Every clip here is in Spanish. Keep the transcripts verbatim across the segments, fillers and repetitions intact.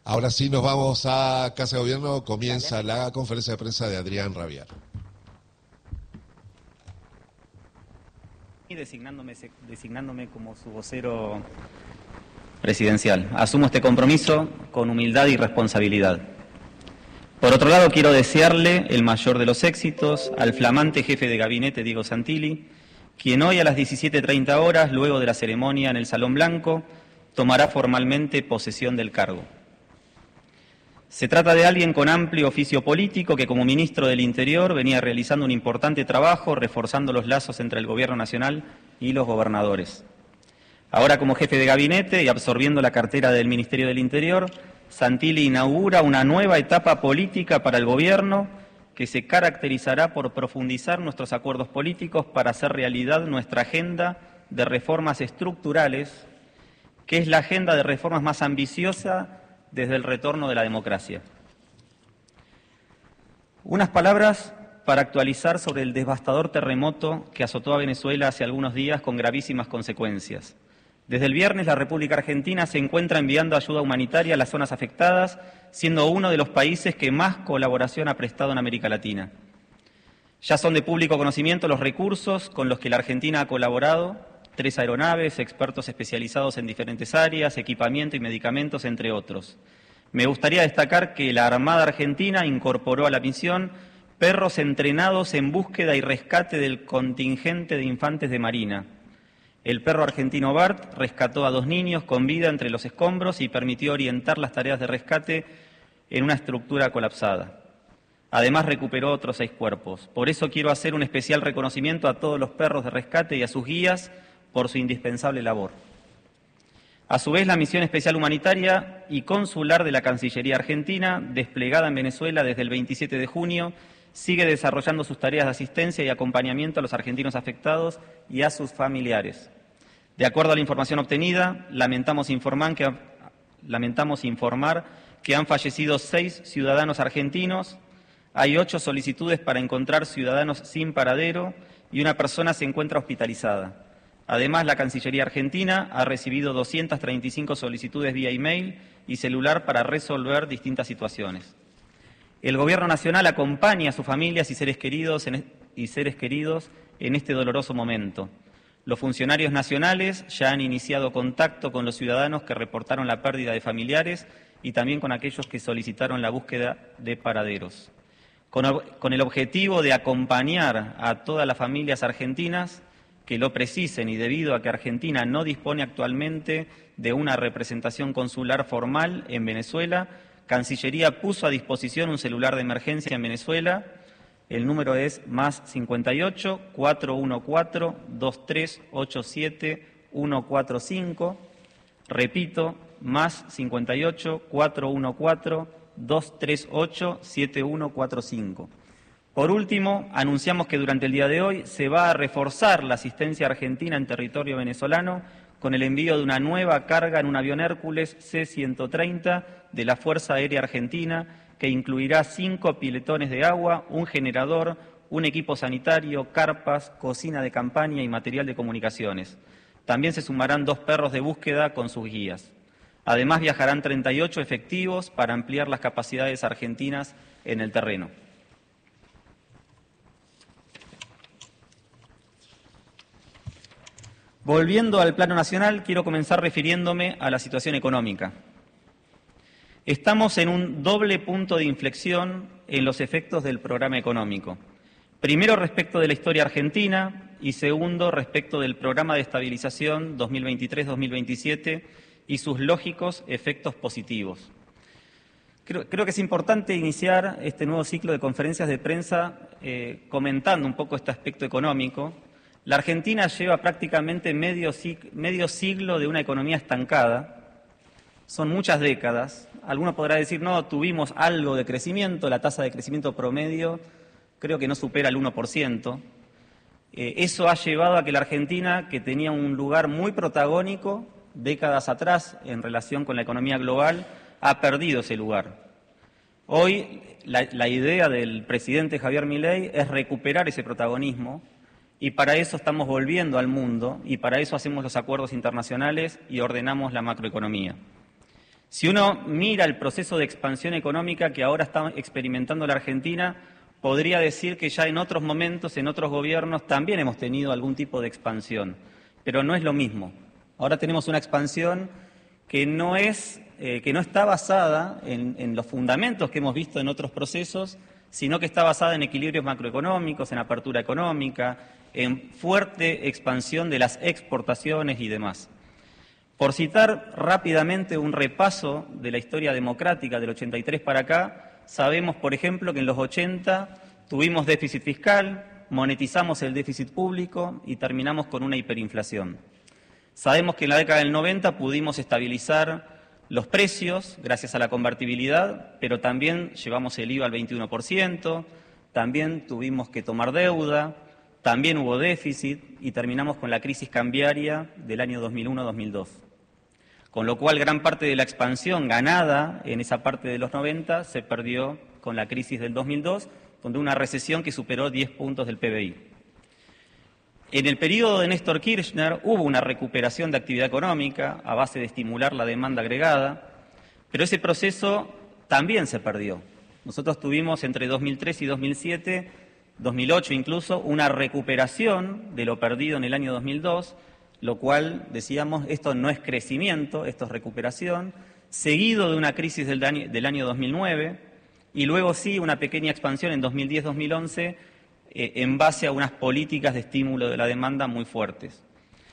Ahora sí nos vamos a Casa de Gobierno, comienza la conferencia de prensa de Adrián Rabiar. Y designándome, designándome como su vocero presidencial. Asumo este compromiso con humildad y responsabilidad. Por otro lado, quiero desearle el mayor de los éxitos al flamante jefe de gabinete, Diego Santilli, quien hoy a las diecisiete treinta horas, luego de la ceremonia en el Salón Blanco, tomará formalmente posesión del cargo. Se trata de alguien con amplio oficio político que como ministro del Interior venía realizando un importante trabajo reforzando los lazos entre el Gobierno Nacional y los gobernadores. Ahora como jefe de gabinete y absorbiendo la cartera del Ministerio del Interior, Santilli inaugura una nueva etapa política para el Gobierno que se caracterizará por profundizar nuestros acuerdos políticos para hacer realidad nuestra agenda de reformas estructurales, que es la agenda de reformas más ambiciosa desde el retorno de la democracia. Unas palabras para actualizar sobre el devastador terremoto que azotó a Venezuela hace algunos días con gravísimas consecuencias. Desde el viernes, la República Argentina se encuentra enviando ayuda humanitaria a las zonas afectadas, siendo uno de los países que más colaboración ha prestado en América Latina. Ya son de público conocimiento los recursos con los que la Argentina ha colaborado: tres aeronaves, expertos especializados en diferentes áreas, equipamiento y medicamentos, entre otros. Me gustaría destacar que la Armada Argentina incorporó a la misión perros entrenados en búsqueda y rescate del contingente de infantes de Marina. El perro argentino Bart rescató a dos niños con vida entre los escombros y permitió orientar las tareas de rescate en una estructura colapsada. Además, recuperó otros seis cuerpos. Por eso quiero hacer un especial reconocimiento a todos los perros de rescate y a sus guías por su indispensable labor. A su vez, la misión especial humanitaria y consular de la Cancillería Argentina, desplegada en Venezuela desde el veintisiete de junio, sigue desarrollando sus tareas de asistencia y acompañamiento a los argentinos afectados y a sus familiares. De acuerdo a la información obtenida, lamentamos informar que, lamentamos informar que han fallecido seis ciudadanos argentinos, hay ocho solicitudes para encontrar ciudadanos sin paradero y una persona se encuentra hospitalizada. Además, la Cancillería Argentina ha recibido doscientas treinta y cinco solicitudes vía email y celular para resolver distintas situaciones. El Gobierno Nacional acompaña a sus familias y seres queridos en, y seres queridos en este doloroso momento. Los funcionarios nacionales ya han iniciado contacto con los ciudadanos que reportaron la pérdida de familiares y también con aquellos que solicitaron la búsqueda de paraderos. Con, con el objetivo de acompañar a todas las familias argentinas que lo precisen y debido a que Argentina no dispone actualmente de una representación consular formal en Venezuela, Cancillería puso a disposición un celular de emergencia en Venezuela. El número es más cincuenta y ocho, cuatrocientos catorce, veintitrés ochenta y siete, ciento cuarenta y cinco. Repito, más cincuenta y ocho, cuatrocientos catorce, doscientos treinta y ocho, setenta y uno cuarenta y cinco. Por último, anunciamos que durante el día de hoy se va a reforzar la asistencia argentina en territorio venezolano con el envío de una nueva carga en un avión Hércules C ciento treinta de la Fuerza Aérea Argentina, que incluirá cinco piletones de agua, un generador, un equipo sanitario, carpas, cocina de campaña y material de comunicaciones. También se sumarán dos perros de búsqueda con sus guías. Además, viajarán treinta y ocho efectivos para ampliar las capacidades argentinas en el terreno. Volviendo al plano nacional, quiero comenzar refiriéndome a la situación económica. Estamos en un doble punto de inflexión en los efectos del programa económico. Primero, respecto de la historia argentina y segundo, respecto del programa de estabilización dos mil veintitrés dos mil veintisiete y sus lógicos efectos positivos. Creo, creo que es importante iniciar este nuevo ciclo de conferencias de prensa eh, comentando un poco este aspecto económico. La Argentina lleva prácticamente medio, medio siglo de una economía estancada. Son muchas décadas. Alguno podrá decir, no, tuvimos algo de crecimiento, la tasa de crecimiento promedio creo que no supera el uno por ciento. Eh, eso ha llevado a que la Argentina, que tenía un lugar muy protagónico décadas atrás en relación con la economía global, ha perdido ese lugar. Hoy la, la idea del presidente Javier Milei es recuperar ese protagonismo. Y para eso estamos volviendo al mundo y para eso hacemos los acuerdos internacionales y ordenamos la macroeconomía. Si uno mira el proceso de expansión económica que ahora está experimentando la Argentina, podría decir que ya en otros momentos, en otros gobiernos, también hemos tenido algún tipo de expansión, pero no es lo mismo. Ahora tenemos una expansión que no es, eh, que no está basada en, en los fundamentos que hemos visto en otros procesos, sino que está basada en equilibrios macroeconómicos, en apertura económica, en fuerte expansión de las exportaciones y demás. Por citar rápidamente un repaso de la historia democrática del ochenta y tres para acá, sabemos, por ejemplo, que en los ochenta tuvimos déficit fiscal, monetizamos el déficit público y terminamos con una hiperinflación. Sabemos que en la década del noventa pudimos estabilizar los precios gracias a la convertibilidad, pero también llevamos el I V A al veintiuno por ciento, también tuvimos que tomar deuda, también hubo déficit y terminamos con la crisis cambiaria del año dos mil uno dos mil dos. Con lo cual, gran parte de la expansión ganada en esa parte de los noventa se perdió con la crisis del dos mil dos, donde una recesión que superó diez puntos del P B I. En el periodo de Néstor Kirchner hubo una recuperación de actividad económica a base de estimular la demanda agregada, pero ese proceso también se perdió. Nosotros tuvimos entre dos mil tres y dos mil siete, dos mil ocho incluso, una recuperación de lo perdido en el año dos mil dos, lo cual, decíamos, esto no es crecimiento, esto es recuperación, seguido de una crisis del año, del año dos mil nueve, y luego sí una pequeña expansión en dos mil diez dos mil once eh, en base a unas políticas de estímulo de la demanda muy fuertes.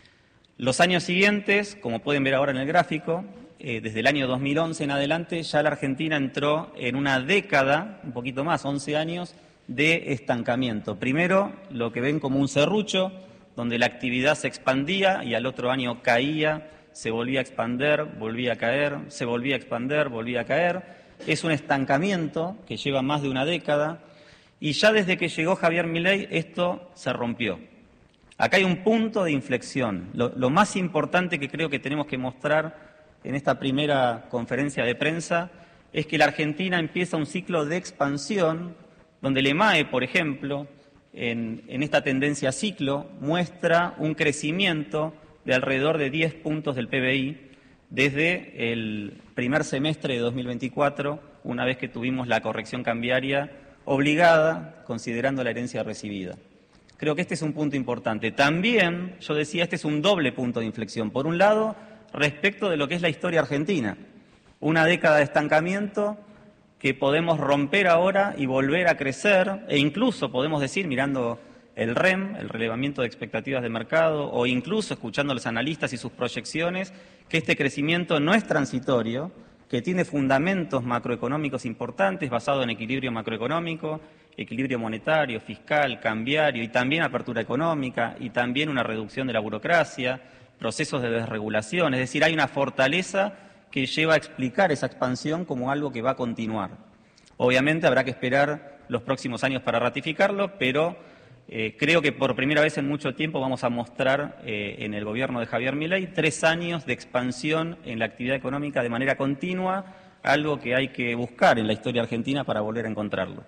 Los años siguientes, como pueden ver ahora en el gráfico, eh, desde el año dos mil once en adelante, ya la Argentina entró en una década, un poquito más, once años, de estancamiento. Primero, lo que ven como un serrucho, donde la actividad se expandía y al otro año caía, se volvía a expander, volvía a caer, se volvía a expander, volvía a caer. Es un estancamiento que lleva más de una década y ya desde que llegó Javier Milei esto se rompió. Acá hay un punto de inflexión. Lo, lo más importante que creo que tenemos que mostrar en esta primera conferencia de prensa es que la Argentina empieza un ciclo de expansión donde el E M A E, por ejemplo, En, en esta tendencia ciclo, muestra un crecimiento de alrededor de diez puntos del P B I desde el primer semestre de dos mil veinticuatro, una vez que tuvimos la corrección cambiaria obligada, considerando la herencia recibida. Creo que este es un punto importante. También, yo decía, este es un doble punto de inflexión. Por un lado, respecto de lo que es la historia argentina, una década de estancamiento que podemos romper ahora y volver a crecer, e incluso podemos decir, mirando el R E M, el relevamiento de expectativas de mercado, o incluso escuchando a los analistas y sus proyecciones, que este crecimiento no es transitorio, que tiene fundamentos macroeconómicos importantes basados en equilibrio macroeconómico, equilibrio monetario, fiscal, cambiario y también apertura económica y también una reducción de la burocracia, procesos de desregulación, es decir, hay una fortaleza que lleva a explicar esa expansión como algo que va a continuar. Obviamente habrá que esperar los próximos años para ratificarlo, pero eh, creo que por primera vez en mucho tiempo vamos a mostrar eh, en el gobierno de Javier Milei tres años de expansión en la actividad económica de manera continua, algo que hay que buscar en la historia argentina para volver a encontrarlo.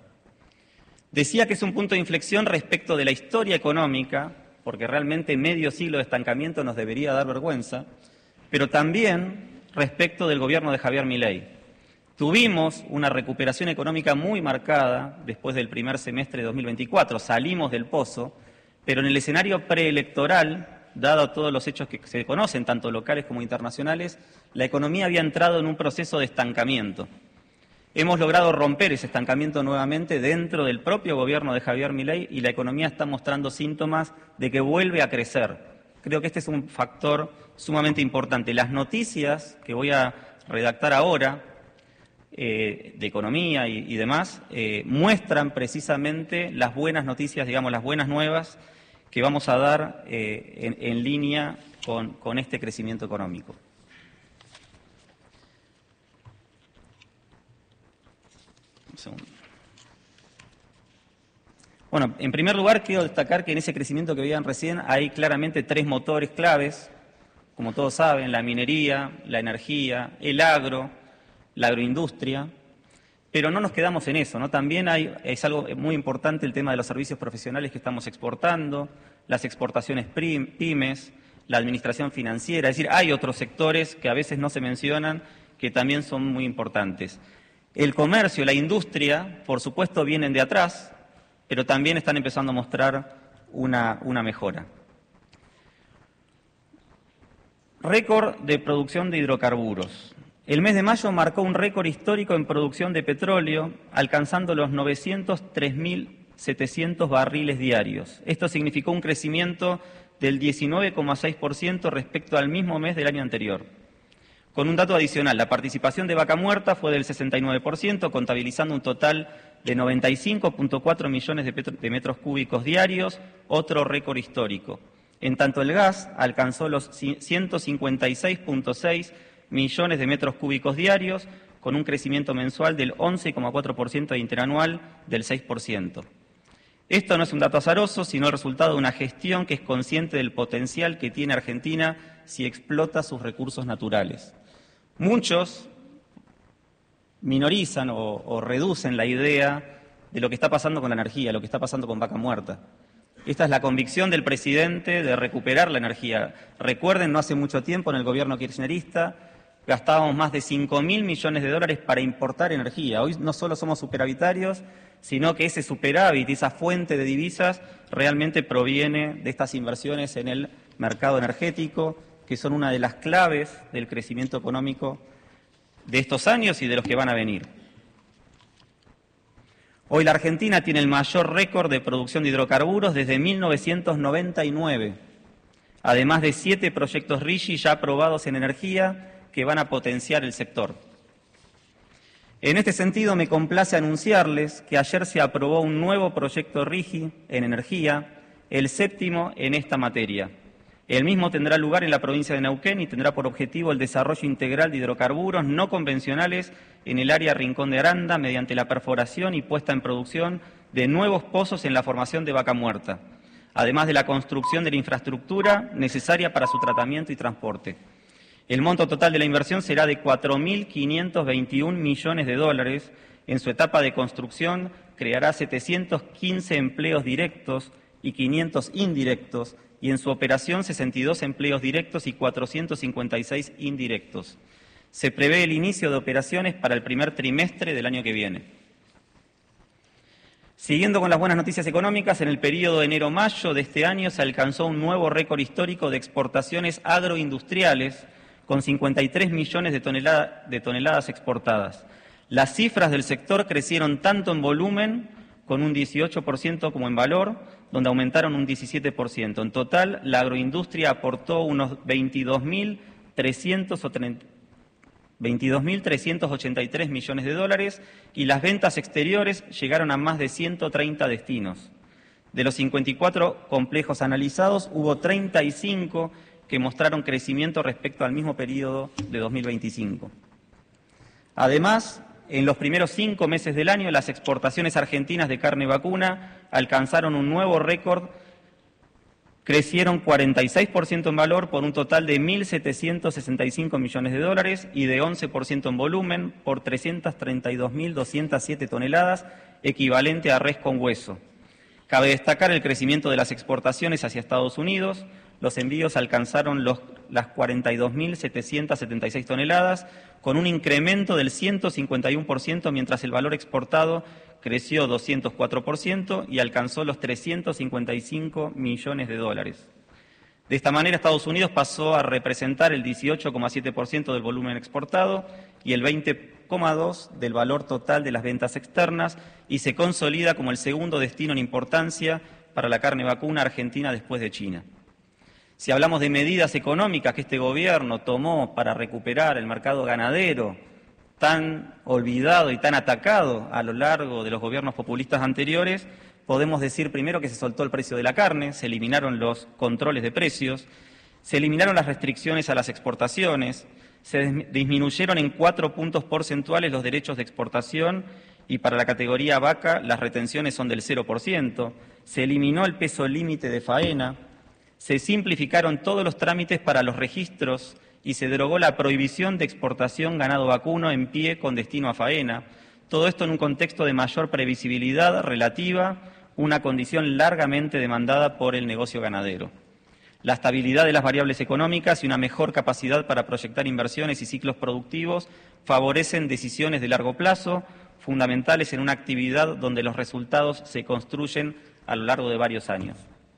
Decía que es un punto de inflexión respecto de la historia económica, porque realmente medio siglo de estancamiento nos debería dar vergüenza, pero también respecto del gobierno de Javier Milei. Tuvimos una recuperación económica muy marcada después del primer semestre de dos mil veinticuatro, salimos del pozo, pero en el escenario preelectoral, dado todos los hechos que se conocen, tanto locales como internacionales, la economía había entrado en un proceso de estancamiento. Hemos logrado romper ese estancamiento nuevamente dentro del propio gobierno de Javier Milei y la economía está mostrando síntomas de que vuelve a crecer. Creo que este es un factor sumamente importante. Las noticias que voy a redactar ahora, eh, de economía y, y demás, eh, muestran precisamente las buenas noticias, digamos, las buenas nuevas que vamos a dar eh, en, en línea con, con este crecimiento económico. Un segundo. Bueno, en primer lugar quiero destacar que en ese crecimiento que veían recién hay claramente tres motores claves, como todos saben, la minería, la energía, el agro, la agroindustria, pero no nos quedamos en eso, ¿no? También hay, es algo muy importante el tema de los servicios profesionales que estamos exportando, las exportaciones pymes, la administración financiera, es decir, hay otros sectores que a veces no se mencionan que también son muy importantes. El comercio, la industria, por supuesto, vienen de atrás, pero también están empezando a mostrar una, una mejora. Récord de producción de hidrocarburos. El mes de mayo marcó un récord histórico en producción de petróleo, alcanzando los novecientos tres mil setecientos barriles diarios. Esto significó un crecimiento del diecinueve coma seis por ciento respecto al mismo mes del año anterior. Con un dato adicional, la participación de Vaca Muerta fue del sesenta y nueve por ciento, contabilizando un total de noventa y cinco punto cuatro millones de, de metros cúbicos diarios, otro récord histórico. En tanto, el gas alcanzó los ciento cincuenta y seis punto seis millones de metros cúbicos diarios, con un crecimiento mensual del once coma cuatro por ciento e interanual del seis por ciento. Esto no es un dato azaroso, sino el resultado de una gestión que es consciente del potencial que tiene Argentina si explota sus recursos naturales. Muchos minorizan o, o reducen la idea de lo que está pasando con la energía, lo que está pasando con Vaca Muerta. Esta es la convicción del presidente de recuperar la energía. Recuerden, no hace mucho tiempo en el gobierno kirchnerista gastábamos más de cinco mil millones de dólares para importar energía. Hoy no solo somos superavitarios, sino que ese superávit, esa fuente de divisas, realmente proviene de estas inversiones en el mercado energético, que son una de las claves del crecimiento económico de estos años y de los que van a venir. Hoy la Argentina tiene el mayor récord de producción de hidrocarburos desde mil novecientos noventa y nueve, además de siete proyectos RIGI ya aprobados en energía que van a potenciar el sector. En este sentido, me complace anunciarles que ayer se aprobó un nuevo proyecto RIGI en energía, el séptimo en esta materia. El mismo tendrá lugar en la provincia de Neuquén y tendrá por objetivo el desarrollo integral de hidrocarburos no convencionales en el área Rincón de Aranda mediante la perforación y puesta en producción de nuevos pozos en la formación de Vaca Muerta, además de la construcción de la infraestructura necesaria para su tratamiento y transporte. El monto total de la inversión será de cuatro mil quinientos veintiún millones de dólares. En su etapa de construcción creará setecientos quince empleos directos y quinientos indirectos, y en su operación sesenta y dos empleos directos y cuatrocientos cincuenta y seis indirectos. Se prevé el inicio de operaciones para el primer trimestre del año que viene. Siguiendo con las buenas noticias económicas, en el periodo de enero-mayo de este año se alcanzó un nuevo récord histórico de exportaciones agroindustriales, con cincuenta y tres millones de, tonelada, de toneladas exportadas. Las cifras del sector crecieron tanto en volumen, con un dieciocho por ciento, como en valor, donde aumentaron un diecisiete por ciento. En total, la agroindustria aportó unos veintidós mil trescientos ochenta y tres millones de dólares y las ventas exteriores llegaron a más de ciento treinta destinos. De los cincuenta y cuatro complejos analizados, hubo treinta y cinco que mostraron crecimiento respecto al mismo periodo de dos mil veinticinco. Además, en los primeros cinco meses del año, las exportaciones argentinas de carne vacuna alcanzaron un nuevo récord, crecieron cuarenta y seis por ciento en valor por un total de mil setecientos sesenta y cinco millones de dólares y de once por ciento en volumen por trescientas treinta y dos mil doscientas siete toneladas, equivalente a res con hueso. Cabe destacar el crecimiento de las exportaciones hacia Estados Unidos. Los envíos alcanzaron los, las cuarenta y dos mil setecientas setenta y seis toneladas, con un incremento del ciento cincuenta y uno por ciento, mientras el valor exportado creció doscientos cuatro por ciento y alcanzó los trescientos cincuenta y cinco millones de dólares. De esta manera, Estados Unidos pasó a representar el dieciocho coma siete por ciento del volumen exportado y el veinte coma dos por ciento del valor total de las ventas externas y se consolida como el segundo destino en importancia para la carne vacuna argentina después de China. Si hablamos de medidas económicas que este gobierno tomó para recuperar el mercado ganadero, tan olvidado y tan atacado a lo largo de los gobiernos populistas anteriores, podemos decir primero que se soltó el precio de la carne, se eliminaron los controles de precios, se eliminaron las restricciones a las exportaciones, se disminuyeron en cuatro puntos porcentuales los derechos de exportación y para la categoría vaca las retenciones son del cero por ciento, se eliminó el peso límite de faena, se simplificaron todos los trámites para los registros y se derogó la prohibición de exportación ganado vacuno en pie con destino a faena. Todo esto en un contexto de mayor previsibilidad relativa, una condición largamente demandada por el negocio ganadero. La estabilidad de las variables económicas y una mejor capacidad para proyectar inversiones y ciclos productivos favorecen decisiones de largo plazo, fundamentales en una actividad donde los resultados se construyen a lo largo de varios años.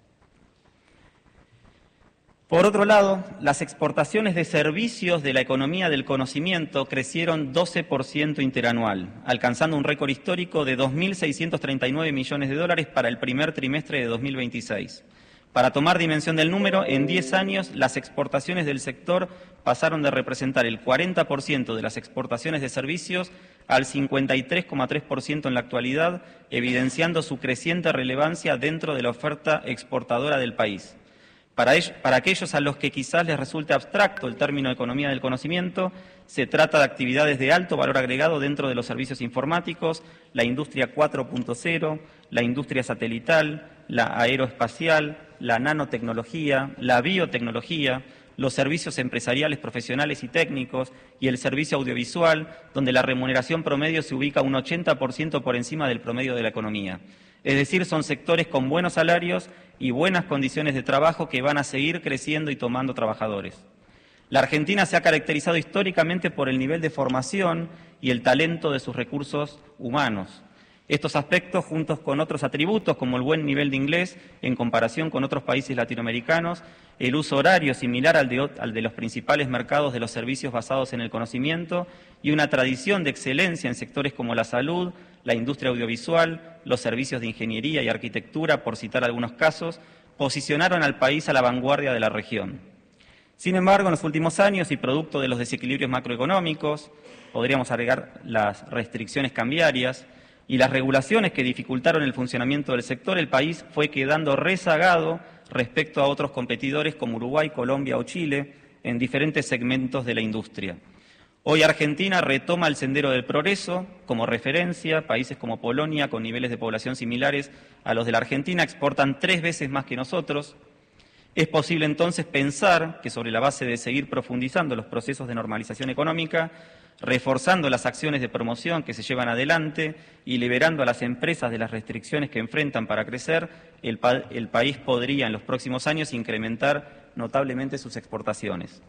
Por otro lado, las exportaciones de servicios de la economía del conocimiento crecieron doce por ciento interanual, alcanzando un récord histórico de dos mil seiscientos treinta y nueve millones de dólares para el primer trimestre de dos mil veintiséis. Para tomar dimensión del número, en diez años las exportaciones del sector pasaron de representar el cuarenta por ciento de las exportaciones de servicios al cincuenta y tres coma tres por ciento en la actualidad, evidenciando su creciente relevancia dentro de la oferta exportadora del país. Para, ello, para aquellos a los que quizás les resulte abstracto el término economía del conocimiento, se trata de actividades de alto valor agregado dentro de los servicios informáticos, la industria cuatro punto cero, la industria satelital, la aeroespacial, la nanotecnología, la biotecnología, los servicios empresariales, profesionales y técnicos y el servicio audiovisual, donde la remuneración promedio se ubica un ochenta por ciento por encima del promedio de la economía. Es decir, son sectores con buenos salarios y buenas condiciones de trabajo que van a seguir creciendo y tomando trabajadores. La Argentina se ha caracterizado históricamente por el nivel de formación y el talento de sus recursos humanos. Estos aspectos, juntos con otros atributos como el buen nivel de inglés en comparación con otros países latinoamericanos, el uso horario similar al de, al de los principales mercados de los servicios basados en el conocimiento y una tradición de excelencia en sectores como la salud, la industria audiovisual, los servicios de ingeniería y arquitectura, por citar algunos casos, posicionaron al país a la vanguardia de la región. Sin embargo, en los últimos años y producto de los desequilibrios macroeconómicos, podríamos agregar las restricciones cambiarias y las regulaciones que dificultaron el funcionamiento del sector, el país fue quedando rezagado respecto a otros competidores como Uruguay, Colombia o Chile en diferentes segmentos de la industria. Hoy Argentina retoma el sendero del progreso como referencia. Países como Polonia, con niveles de población similares a los de la Argentina, exportan tres veces más que nosotros. Es posible entonces pensar que sobre la base de seguir profundizando los procesos de normalización económica, reforzando las acciones de promoción que se llevan adelante y liberando a las empresas de las restricciones que enfrentan para crecer, el, pa- el país podría en los próximos años incrementar notablemente sus exportaciones.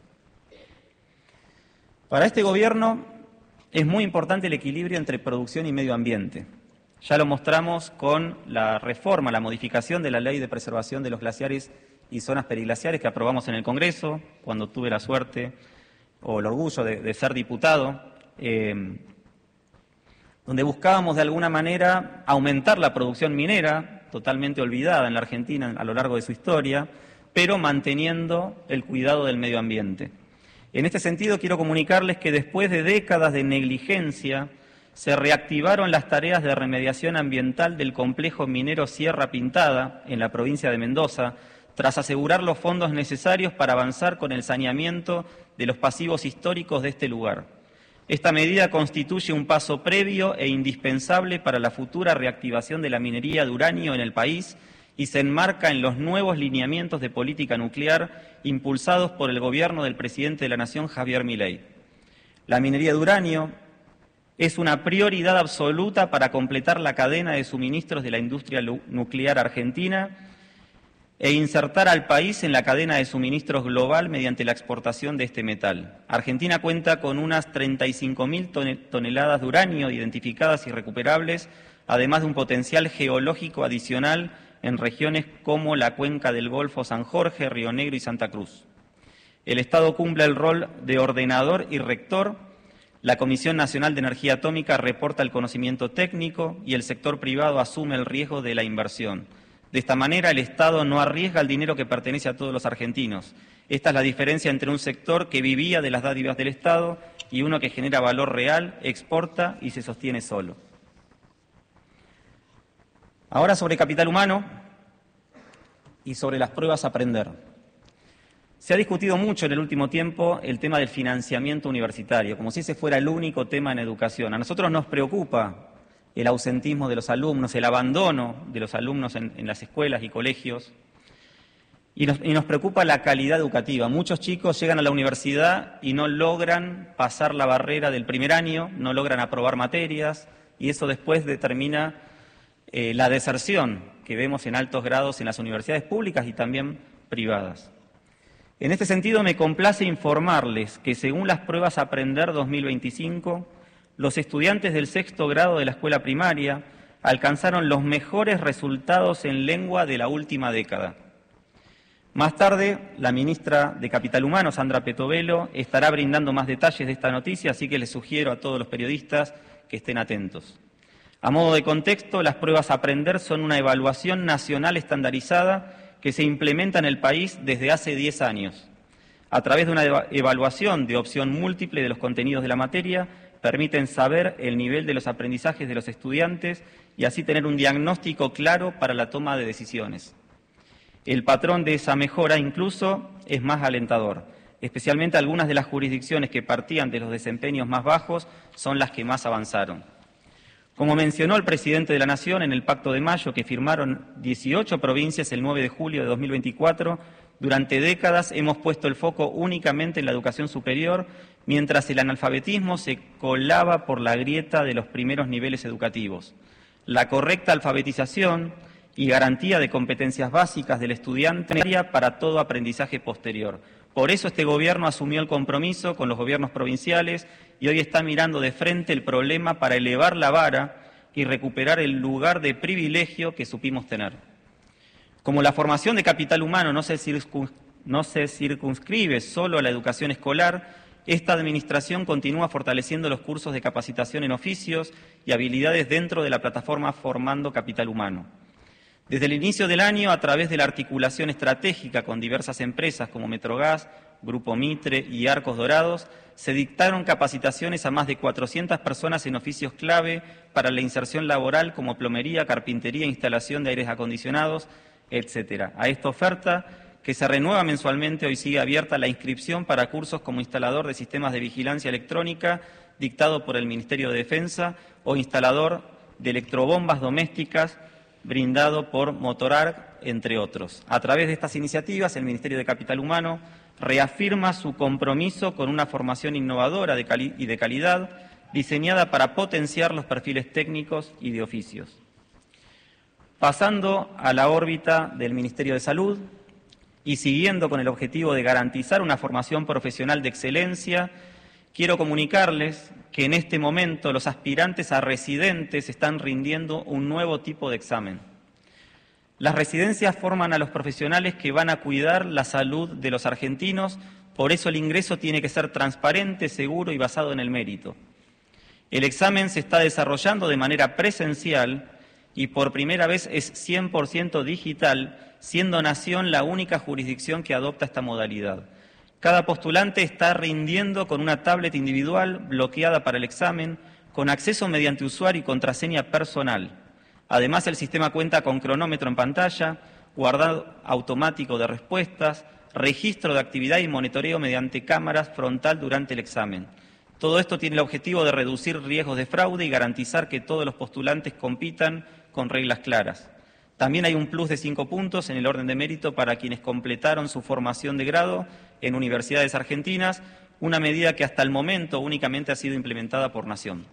Para este Gobierno es muy importante el equilibrio entre producción y medio ambiente. Ya lo mostramos con la reforma, la modificación de la Ley de Preservación de los Glaciares y Zonas Periglaciares que aprobamos en el Congreso, cuando tuve la suerte o el orgullo de, de ser diputado, eh, donde buscábamos de alguna manera aumentar la producción minera, totalmente olvidada en la Argentina a lo largo de su historia, pero manteniendo el cuidado del medio ambiente. En este sentido, quiero comunicarles que después de décadas de negligencia, se reactivaron las tareas de remediación ambiental del complejo minero Sierra Pintada, en la provincia de Mendoza, tras asegurar los fondos necesarios para avanzar con el saneamiento de los pasivos históricos de este lugar. Esta medida constituye un paso previo e indispensable para la futura reactivación de la minería de uranio en el país y se enmarca en los nuevos lineamientos de política nuclear impulsados por el gobierno del presidente de la Nación, Javier Milei. La minería de uranio es una prioridad absoluta para completar la cadena de suministros de la industria nuclear argentina e insertar al país en la cadena de suministros global mediante la exportación de este metal. Argentina cuenta con unas treinta y cinco mil toneladas de uranio identificadas y recuperables, además de un potencial geológico adicional en regiones como la cuenca del Golfo San Jorge, Río Negro y Santa Cruz. El Estado cumple el rol de ordenador y rector. La Comisión Nacional de Energía Atómica reporta el conocimiento técnico y el sector privado asume el riesgo de la inversión. De esta manera, el Estado no arriesga el dinero que pertenece a todos los argentinos. Esta es la diferencia entre un sector que vivía de las dádivas del Estado y uno que genera valor real, exporta y se sostiene solo. Ahora sobre capital humano y sobre las pruebas a aprender. Se ha discutido mucho en el último tiempo el tema del financiamiento universitario, como si ese fuera el único tema en educación. A nosotros nos preocupa el ausentismo de los alumnos, el abandono de los alumnos en, en las escuelas y colegios, y nos, y nos preocupa la calidad educativa. Muchos chicos llegan a la universidad y no logran pasar la barrera del primer año, no logran aprobar materias, y eso después determina eh, la deserción que vemos en altos grados en las universidades públicas y también privadas. En este sentido, me complace informarles que según las pruebas Aprender dos mil veinticinco, los estudiantes del sexto grado de la escuela primaria alcanzaron los mejores resultados en lengua de la última década. Más tarde, la ministra de Capital Humano, Sandra Petovelo, estará brindando más detalles de esta noticia, así que les sugiero a todos los periodistas que estén atentos. A modo de contexto, las pruebas Aprender son una evaluación nacional estandarizada que se implementa en el país desde hace diez años. A través de una evaluación de opción múltiple de los contenidos de la materia, permiten saber el nivel de los aprendizajes de los estudiantes y así tener un diagnóstico claro para la toma de decisiones. El patrón de esa mejora incluso es más alentador. Especialmente algunas de las jurisdicciones que partían de los desempeños más bajos son las que más avanzaron. Como mencionó el presidente de la Nación en el Pacto de Mayo, que firmaron dieciocho provincias el nueve de julio de dos mil veinticuatro, durante décadas hemos puesto el foco únicamente en la educación superior, mientras el analfabetismo se colaba por la grieta de los primeros niveles educativos. La correcta alfabetización y garantía de competencias básicas del estudiante para todo aprendizaje posterior. Por eso este Gobierno asumió el compromiso con los gobiernos provinciales y hoy está mirando de frente el problema para elevar la vara y recuperar el lugar de privilegio que supimos tener. Como la formación de capital humano no se, circuns- no se circunscribe solo a la educación escolar, esta Administración continúa fortaleciendo los cursos de capacitación en oficios y habilidades dentro de la plataforma Formando Capital Humano. Desde el inicio del año, a través de la articulación estratégica con diversas empresas como Metrogas, Grupo Mitre y Arcos Dorados, se dictaron capacitaciones a más de cuatrocientas personas en oficios clave para la inserción laboral como plomería, carpintería, instalación de aires acondicionados, etcétera. A esta oferta, que se renueva mensualmente, hoy sigue abierta la inscripción para cursos como instalador de sistemas de vigilancia electrónica dictado por el Ministerio de Defensa o instalador de electrobombas domésticas brindado por Motorarc, entre otros. A través de estas iniciativas, el Ministerio de Capital Humano reafirma su compromiso con una formación innovadora de cali- y de calidad diseñada para potenciar los perfiles técnicos y de oficios. Pasando a la órbita del Ministerio de Salud y siguiendo con el objetivo de garantizar una formación profesional de excelencia, quiero comunicarles que en este momento los aspirantes a residentes están rindiendo un nuevo tipo de examen. Las residencias forman a los profesionales que van a cuidar la salud de los argentinos, por eso el ingreso tiene que ser transparente, seguro y basado en el mérito. El examen se está desarrollando de manera presencial y por primera vez es cien por ciento digital, siendo Nación la única jurisdicción que adopta esta modalidad. Cada postulante está rindiendo con una tablet individual bloqueada para el examen, con acceso mediante usuario y contraseña personal. Además, el sistema cuenta con cronómetro en pantalla, guardado automático de respuestas, registro de actividad y monitoreo mediante cámaras frontal durante el examen. Todo esto tiene el objetivo de reducir riesgos de fraude y garantizar que todos los postulantes compitan con reglas claras. También hay un plus de cinco puntos en el orden de mérito para quienes completaron su formación de grado en universidades argentinas, una medida que hasta el momento únicamente ha sido implementada por Nación.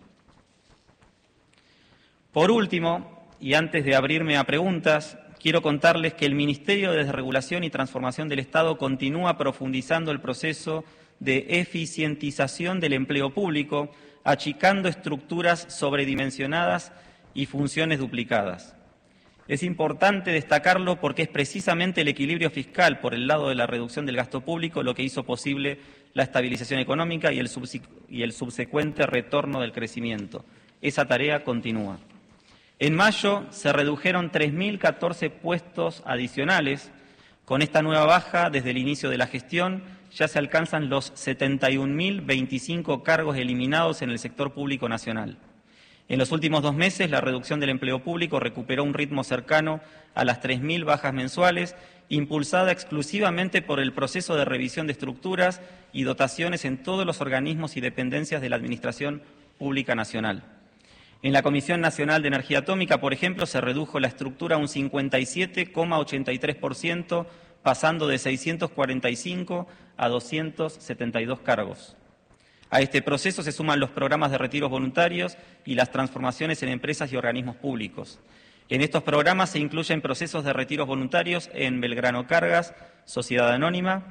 Por último, y antes de abrirme a preguntas, quiero contarles que el Ministerio de Desregulación y Transformación del Estado continúa profundizando el proceso de eficientización del empleo público, achicando estructuras sobredimensionadas y funciones duplicadas. Es importante destacarlo porque es precisamente el equilibrio fiscal por el lado de la reducción del gasto público lo que hizo posible la estabilización económica y el, y el subsecuente retorno del crecimiento. Esa tarea continúa. En mayo se redujeron tres mil catorce puestos adicionales. Con esta nueva baja, desde el inicio de la gestión, ya se alcanzan los setenta y un mil veinticinco cargos eliminados en el sector público nacional. En los últimos dos meses, la reducción del empleo público recuperó un ritmo cercano a las tres mil bajas mensuales, impulsada exclusivamente por el proceso de revisión de estructuras y dotaciones en todos los organismos y dependencias de la Administración Pública Nacional. En la Comisión Nacional de Energía Atómica, por ejemplo, se redujo la estructura a un cincuenta y siete coma ochenta y tres por ciento, pasando de seiscientos cuarenta y cinco a doscientos setenta y dos cargos. A este proceso se suman los programas de retiros voluntarios y las transformaciones en empresas y organismos públicos. En estos programas se incluyen procesos de retiros voluntarios en Belgrano Cargas, Sociedad Anónima,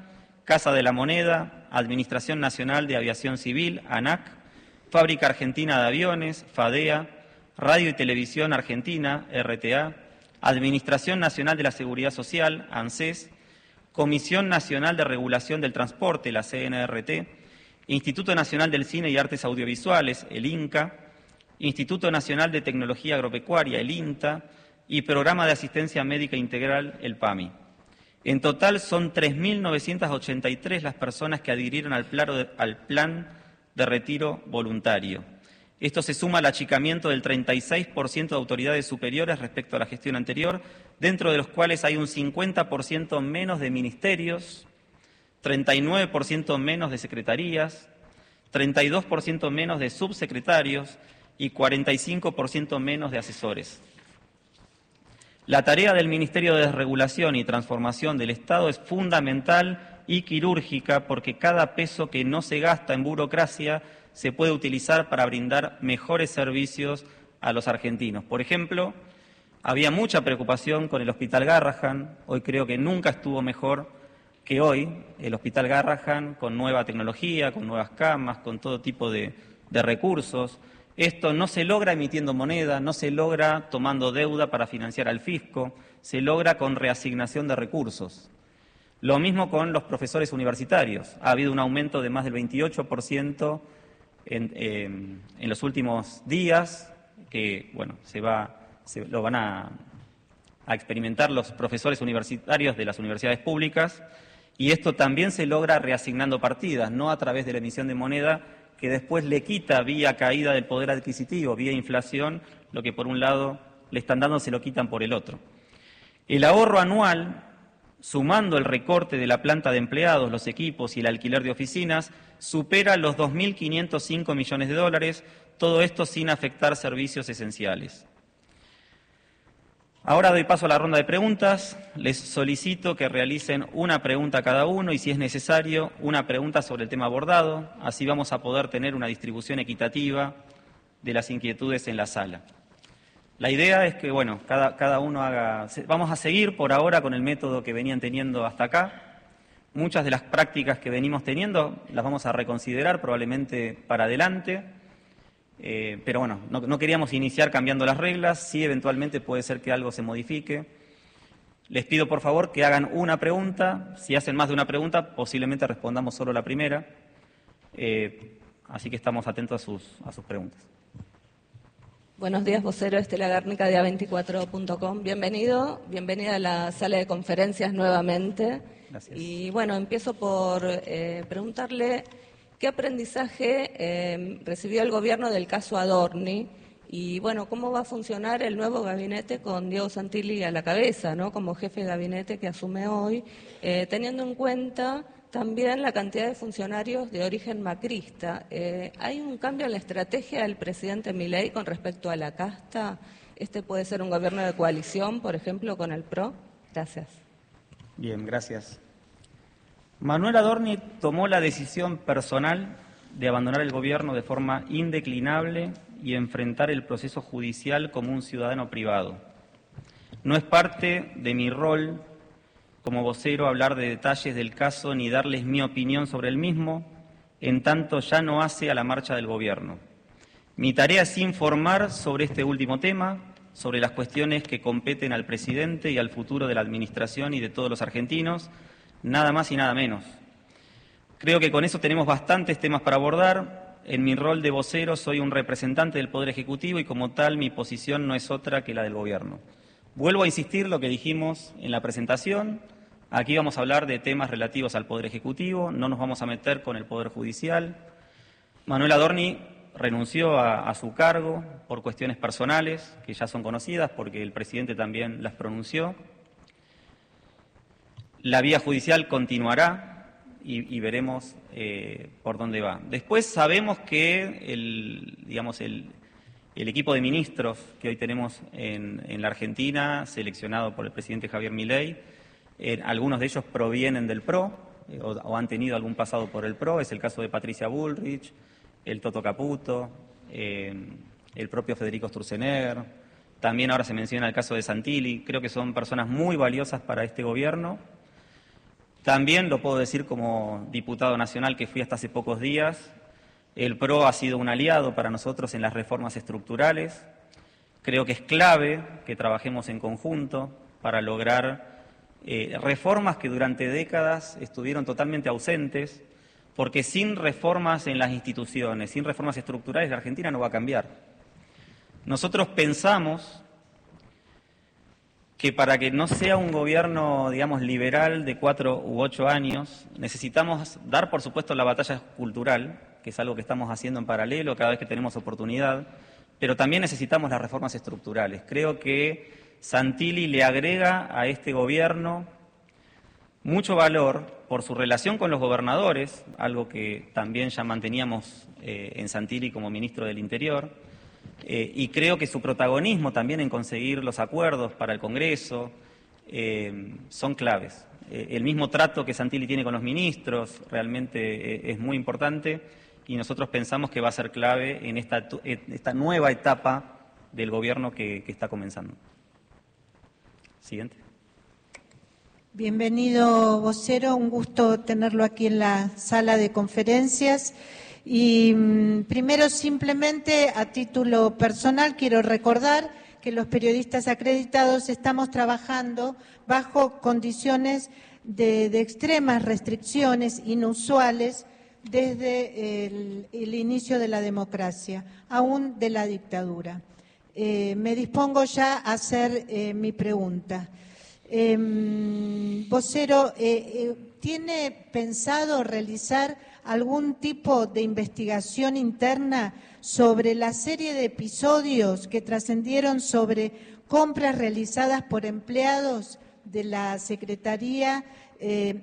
Casa de la Moneda, Administración Nacional de Aviación Civil, ANAC, Fábrica Argentina de Aviones, FADEA, Radio y Televisión Argentina, R T A, Administración Nacional de la Seguridad Social, ANSES, Comisión Nacional de Regulación del Transporte, la C N R T, Instituto Nacional del Cine y Artes Audiovisuales, el INCA, Instituto Nacional de Tecnología Agropecuaria, el INTA, y Programa de Asistencia Médica Integral, el PAMI. En total son tres mil novecientas ochenta y tres las personas que adhirieron al plan de retiro voluntario. Esto se suma al achicamiento del treinta y seis por ciento de autoridades superiores respecto a la gestión anterior, dentro de los cuales hay un cincuenta por ciento menos de ministerios, treinta y nueve por ciento menos de secretarías, treinta y dos por ciento menos de subsecretarios y cuarenta y cinco por ciento menos de asesores. La tarea del Ministerio de Desregulación y Transformación del Estado es fundamental y quirúrgica porque cada peso que no se gasta en burocracia se puede utilizar para brindar mejores servicios a los argentinos. Por ejemplo, había mucha preocupación con el Hospital Garrahan, hoy creo que nunca estuvo mejor que hoy el Hospital Garrahan, con nueva tecnología, con nuevas camas, con todo tipo de, de recursos. Esto no se logra emitiendo moneda, no se logra tomando deuda para financiar al fisco, se logra con reasignación de recursos. Lo mismo con los profesores universitarios. Ha habido un aumento de más del veintiocho por ciento en, eh, en los últimos días, que bueno, se va, se, lo van a, a experimentar los profesores universitarios de las universidades públicas, y esto también se logra reasignando partidas, no a través de la emisión de moneda, que después le quita vía caída del poder adquisitivo, vía inflación, lo que por un lado le están dando se lo quitan por el otro. El ahorro anual, sumando el recorte de la planta de empleados, los equipos y el alquiler de oficinas, supera los dos mil quinientos cinco millones de dólares, todo esto sin afectar servicios esenciales. Ahora doy paso a la ronda de preguntas. Les solicito que realicen una pregunta a cada uno y, si es necesario, una pregunta sobre el tema abordado. Así vamos a poder tener una distribución equitativa de las inquietudes en la sala. La idea es que, bueno, cada, cada uno haga... Vamos a seguir por ahora con el método que venían teniendo hasta acá. Muchas de las prácticas que venimos teniendo las vamos a reconsiderar probablemente para adelante. Eh, pero bueno, no, no queríamos iniciar cambiando las reglas, sí eventualmente puede ser que algo se modifique. Les pido por favor que hagan una pregunta, si hacen más de una pregunta posiblemente respondamos solo la primera, eh, así que estamos atentos a sus, a sus preguntas. Buenos días, vocero Estela Garnica de A veinticuatro punto com. Bienvenido, bienvenida a la sala de conferencias nuevamente. Gracias. Y bueno, empiezo por eh, preguntarle ¿qué aprendizaje eh, recibió el gobierno del caso Adorni? Y bueno, ¿cómo va a funcionar el nuevo gabinete con Diego Santilli a la cabeza, ¿no? Como jefe de gabinete que asume hoy, eh, teniendo en cuenta también la cantidad de funcionarios de origen macrista? Eh, ¿Hay un cambio en la estrategia del presidente Milei con respecto a la casta? ¿Este puede ser un gobierno de coalición, por ejemplo, con el P R O? Gracias. Bien, gracias. Manuel Adorni tomó la decisión personal de abandonar el gobierno de forma indeclinable y enfrentar el proceso judicial como un ciudadano privado. No es parte de mi rol como vocero hablar de detalles del caso ni darles mi opinión sobre el mismo, en tanto ya no hace a la marcha del gobierno. Mi tarea es informar sobre este último tema, sobre las cuestiones que competen al presidente y al futuro de la administración y de todos los argentinos, nada más y nada menos. Creo que con eso tenemos bastantes temas para abordar. En mi rol de vocero soy un representante del Poder Ejecutivo y como tal mi posición no es otra que la del Gobierno. Vuelvo a insistir lo que dijimos en la presentación. Aquí vamos a hablar de temas relativos al Poder Ejecutivo, no nos vamos a meter con el Poder Judicial. Manuel Adorni renunció a, a su cargo por cuestiones personales, que ya son conocidas porque el presidente también las pronunció. La vía judicial continuará y, y veremos eh, por dónde va. Después sabemos que el, digamos, el, el equipo de ministros que hoy tenemos en, en la Argentina, seleccionado por el presidente Javier Milei, eh, algunos de ellos provienen del P R O eh, o, o han tenido algún pasado por el P R O. Es el caso de Patricia Bullrich, el Toto Caputo, eh, el propio Federico Sturzenegger. También ahora se menciona el caso de Santilli. Creo que son personas muy valiosas para este gobierno. También lo puedo decir como diputado nacional que fui hasta hace pocos días. El P R O ha sido un aliado para nosotros en las reformas estructurales. Creo que es clave que trabajemos en conjunto para lograr eh, reformas que durante décadas estuvieron totalmente ausentes, porque sin reformas en las instituciones, sin reformas estructurales, la Argentina no va a cambiar. Nosotros pensamos que para que no sea un gobierno, digamos, liberal de cuatro u ocho años, necesitamos dar, por supuesto, la batalla cultural, que es algo que estamos haciendo en paralelo cada vez que tenemos oportunidad, pero también necesitamos las reformas estructurales. Creo que Santilli le agrega a este gobierno mucho valor por su relación con los gobernadores, algo que también ya manteníamos eh, en Santilli como ministro del Interior, eh, y creo que su protagonismo también en conseguir los acuerdos para el Congreso eh, son claves. Eh, el mismo trato que Santilli tiene con los ministros realmente eh, es muy importante y nosotros pensamos que va a ser clave en esta, esta nueva etapa del gobierno que, que está comenzando. Siguiente. Bienvenido, vocero. Un gusto tenerlo aquí en la sala de conferencias. Y mmm, primero, simplemente a título personal, quiero recordar que los periodistas acreditados estamos trabajando bajo condiciones de, de extremas restricciones inusuales desde el, el inicio de la democracia, aún de la dictadura. Eh, me dispongo ya a hacer eh, mi pregunta. Eh, vocero, eh, eh, ¿tiene pensado realizar algún tipo de investigación interna sobre la serie de episodios que trascendieron sobre compras realizadas por empleados de la Secretaría eh,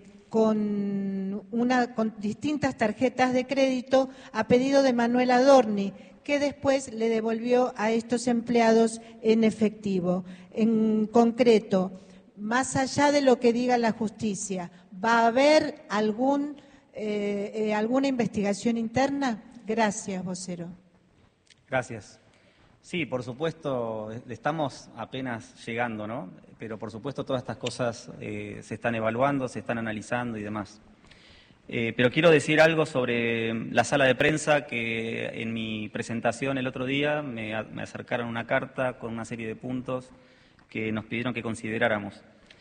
con, una, con distintas tarjetas de crédito a pedido de Manuel Adorni, que después le devolvió a estos empleados en efectivo? En concreto, más allá de lo que diga la justicia, ¿va a haber algún, eh, eh, alguna investigación interna? Gracias, vocero. Gracias. Sí, por supuesto, estamos apenas llegando, ¿no? Pero por supuesto todas estas cosas eh, se están evaluando, se están analizando y demás. Eh, pero quiero decir algo sobre la sala de prensa, que en mi presentación el otro día me, me acercaron una carta con una serie de puntos que nos pidieron que consideráramos.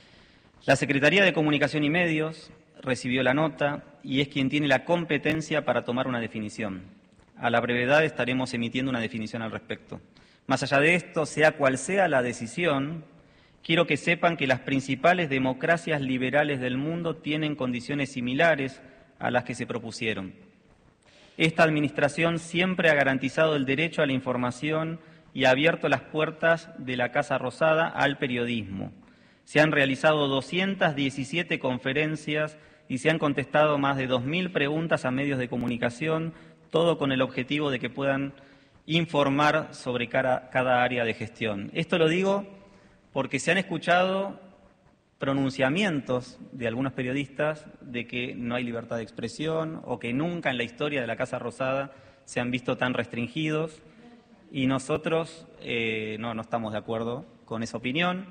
La Secretaría de Comunicación y Medios recibió la nota y es quien tiene la competencia para tomar una definición. A la brevedad estaremos emitiendo una definición al respecto. Más allá de esto, sea cual sea la decisión, quiero que sepan que las principales democracias liberales del mundo tienen condiciones similares a las que se propusieron. Esta administración siempre ha garantizado el derecho a la información y ha abierto las puertas de la Casa Rosada al periodismo. Se han realizado doscientas diecisiete conferencias y se han contestado más de dos mil preguntas a medios de comunicación, todo con el objetivo de que puedan informar sobre cada, cada área de gestión. Esto lo digo porque se han escuchado pronunciamientos de algunos periodistas de que no hay libertad de expresión o que nunca en la historia de la Casa Rosada se han visto tan restringidos y nosotros eh, no, no estamos de acuerdo con esa opinión.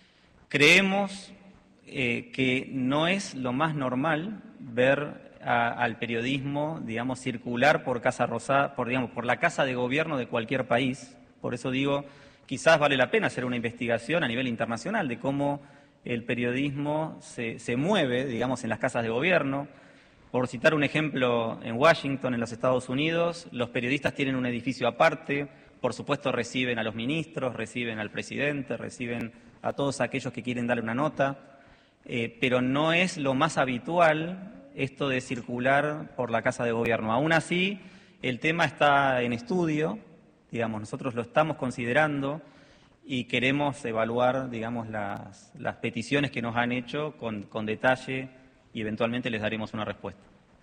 Creemos eh, que no es lo más normal ver a, al periodismo, digamos, circular por Casa Rosada, por, digamos, por la casa de gobierno de cualquier país. Por eso digo, quizás vale la pena hacer una investigación a nivel internacional de cómo el periodismo se, se mueve, digamos, en las casas de gobierno. Por citar un ejemplo, en Washington, en los Estados Unidos, los periodistas tienen un edificio aparte, por supuesto reciben a los ministros, reciben al presidente, reciben a todos aquellos que quieren darle una nota, eh, pero no es lo más habitual esto de circular por la casa de gobierno. Aún así, el tema está en estudio, digamos, nosotros lo estamos considerando y queremos evaluar, digamos, las, las peticiones que nos han hecho con, con detalle y eventualmente les daremos una respuesta.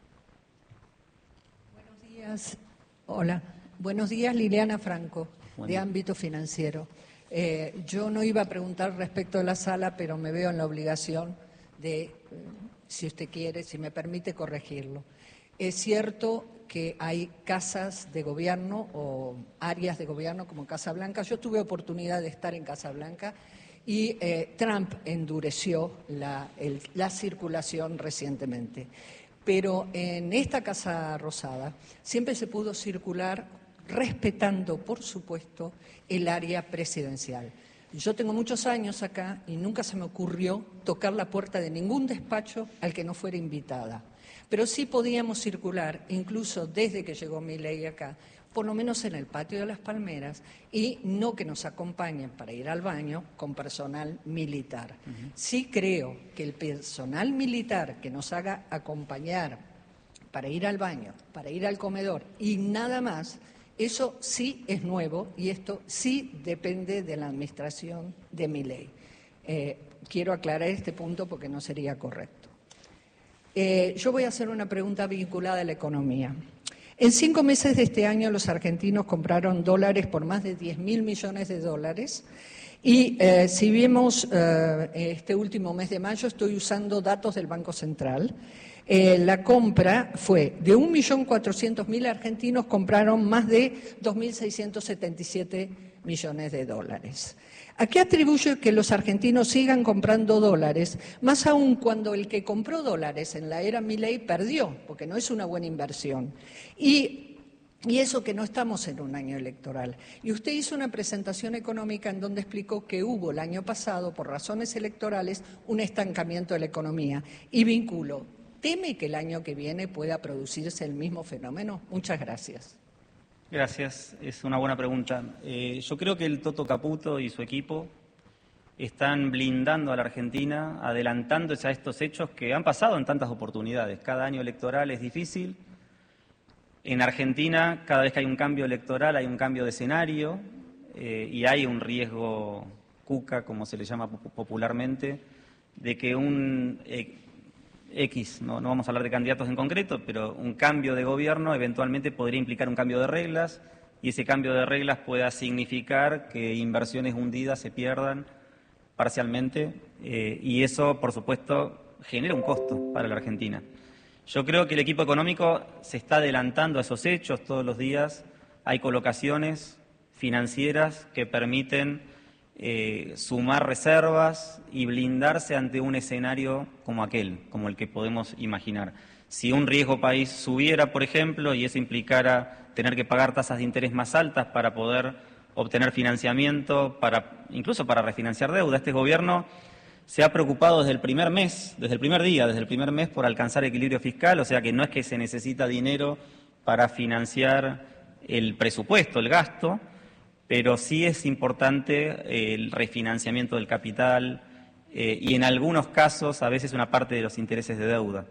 Buenos días. Hola. Buenos días, Liliana Franco, Buen de día. Ámbito Financiero. Eh, yo no iba a preguntar respecto a la sala, pero me veo en la obligación de, eh, si usted quiere, si me permite, corregirlo. Es cierto que hay casas de gobierno o áreas de gobierno como Casa Blanca. Yo tuve oportunidad de estar en Casa Blanca y eh, Trump endureció la, el, la circulación recientemente. Pero en esta Casa Rosada siempre se pudo circular respetando, por supuesto, el área presidencial. Yo tengo muchos años acá y nunca se me ocurrió tocar la puerta de ningún despacho al que no fuera invitada. Pero sí podíamos circular, incluso desde que llegó Milei acá, por lo menos en el patio de las Palmeras, y no que nos acompañen para ir al baño con personal militar. Uh-huh. Sí creo que el personal militar que nos haga acompañar para ir al baño, para ir al comedor y nada más, eso sí es nuevo y esto sí depende de la administración de Milei. Eh, quiero aclarar este punto porque no sería correcto. Eh, yo voy a hacer una pregunta vinculada a la economía. En cinco meses de este año los argentinos compraron dólares por más de diez mil millones de dólares y eh, si vemos eh, este último mes de mayo, estoy usando datos del Banco Central, eh, la compra fue de un millón cuatrocientos mil argentinos compraron más de dos mil seiscientos setenta y siete millones de dólares. ¿A qué atribuye que los argentinos sigan comprando dólares, más aún cuando el que compró dólares en la era Milei perdió, porque no es una buena inversión? Y, y eso que no estamos en un año electoral. Y usted hizo una presentación económica en donde explicó que hubo el año pasado, por razones electorales, un estancamiento de la economía. Y vinculo, ¿teme que el año que viene pueda producirse el mismo fenómeno? Muchas gracias. Gracias, es una buena pregunta. Eh, yo creo que el Toto Caputo y su equipo están blindando a la Argentina, adelantándose a estos hechos que han pasado en tantas oportunidades. Cada año electoral es difícil. En Argentina, cada vez que hay un cambio electoral, hay un cambio de escenario eh, y hay un riesgo cuca, como se le llama popularmente, de que un eh, X, no, no vamos a hablar de candidatos en concreto, pero un cambio de gobierno eventualmente podría implicar un cambio de reglas y ese cambio de reglas pueda significar que inversiones hundidas se pierdan parcialmente eh, y eso, por supuesto, genera un costo para la Argentina. Yo creo que el equipo económico se está adelantando a esos hechos todos los días. Hay colocaciones financieras que permiten eh, sumar reservas y blindarse ante un escenario como aquel, como el que podemos imaginar. Si un riesgo país subiera, por ejemplo, y eso implicara tener que pagar tasas de interés más altas para poder obtener financiamiento, para incluso para refinanciar deuda, este gobierno se ha preocupado desde el primer mes, desde el primer día, desde el primer mes por alcanzar equilibrio fiscal, o sea que no es que se necesita dinero para financiar el presupuesto, el gasto, pero sí es importante el refinanciamiento del capital eh, y en algunos casos a veces una parte de los intereses de deuda.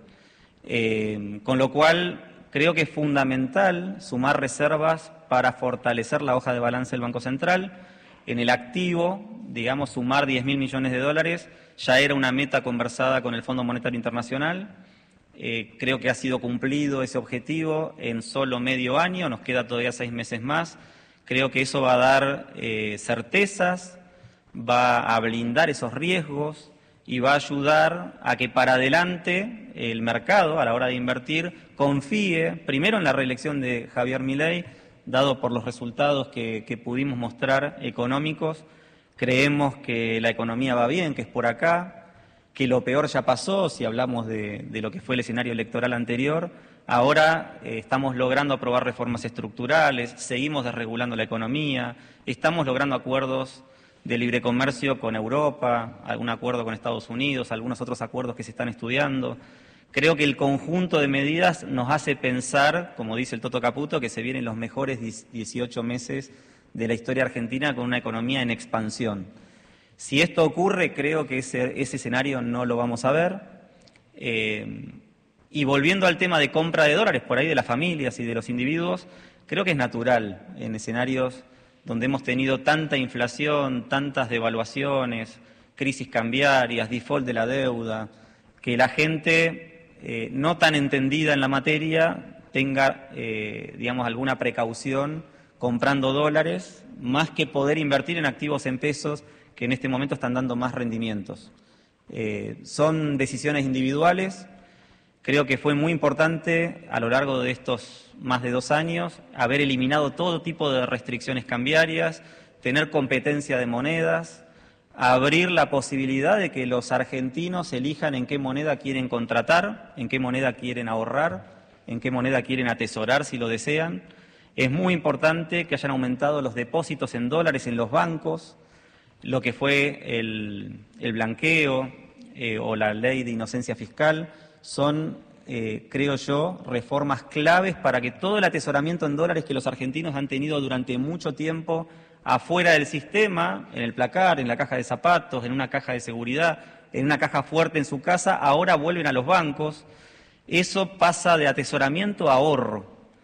Eh, con lo cual creo que es fundamental sumar reservas para fortalecer la hoja de balance del Banco Central. En el activo, digamos, sumar diez mil millones de dólares ya era una meta conversada con el Fondo Monetario Internacional. Eh, creo que ha sido cumplido ese objetivo en solo medio año, nos queda todavía seis meses más. Creo que eso va a dar eh, certezas, va a blindar esos riesgos y va a ayudar a que para adelante el mercado, a la hora de invertir, confíe primero en la reelección de Javier Milei, dado por los resultados que, que pudimos mostrar económicos. Creemos que la economía va bien, que es por acá, que lo peor ya pasó, si hablamos de, de lo que fue el escenario electoral anterior. Ahora eh, estamos logrando aprobar reformas estructurales, seguimos desregulando la economía, estamos logrando acuerdos de libre comercio con Europa, algún acuerdo con Estados Unidos, algunos otros acuerdos que se están estudiando. Creo que el conjunto de medidas nos hace pensar, como dice el Toto Caputo, que se vienen los mejores dieciocho meses de la historia argentina con una economía en expansión. Si esto ocurre, creo que ese, ese escenario no lo vamos a ver. Eh, y volviendo al tema de compra de dólares, por ahí de las familias y de los individuos, creo que es natural en escenarios donde hemos tenido tanta inflación, tantas devaluaciones, crisis cambiarias, default de la deuda, que la gente eh, no tan entendida en la materia tenga, eh, digamos, alguna precaución comprando dólares, más que poder invertir en activos en pesos que en este momento están dando más rendimientos. Eh, son decisiones individuales. Creo que fue muy importante a lo largo de estos más de dos años haber eliminado todo tipo de restricciones cambiarias, tener competencia de monedas, abrir la posibilidad de que los argentinos elijan en qué moneda quieren contratar, en qué moneda quieren ahorrar, en qué moneda quieren atesorar si lo desean. Es muy importante que hayan aumentado los depósitos en dólares en los bancos, lo que fue el, el blanqueo eh, o la ley de inocencia fiscal, son, eh, creo yo, reformas claves para que todo el atesoramiento en dólares que los argentinos han tenido durante mucho tiempo afuera del sistema, en el placar, en la caja de zapatos, en una caja de seguridad, en una caja fuerte en su casa, ahora vuelven a los bancos. Eso pasa de atesoramiento a ahorro.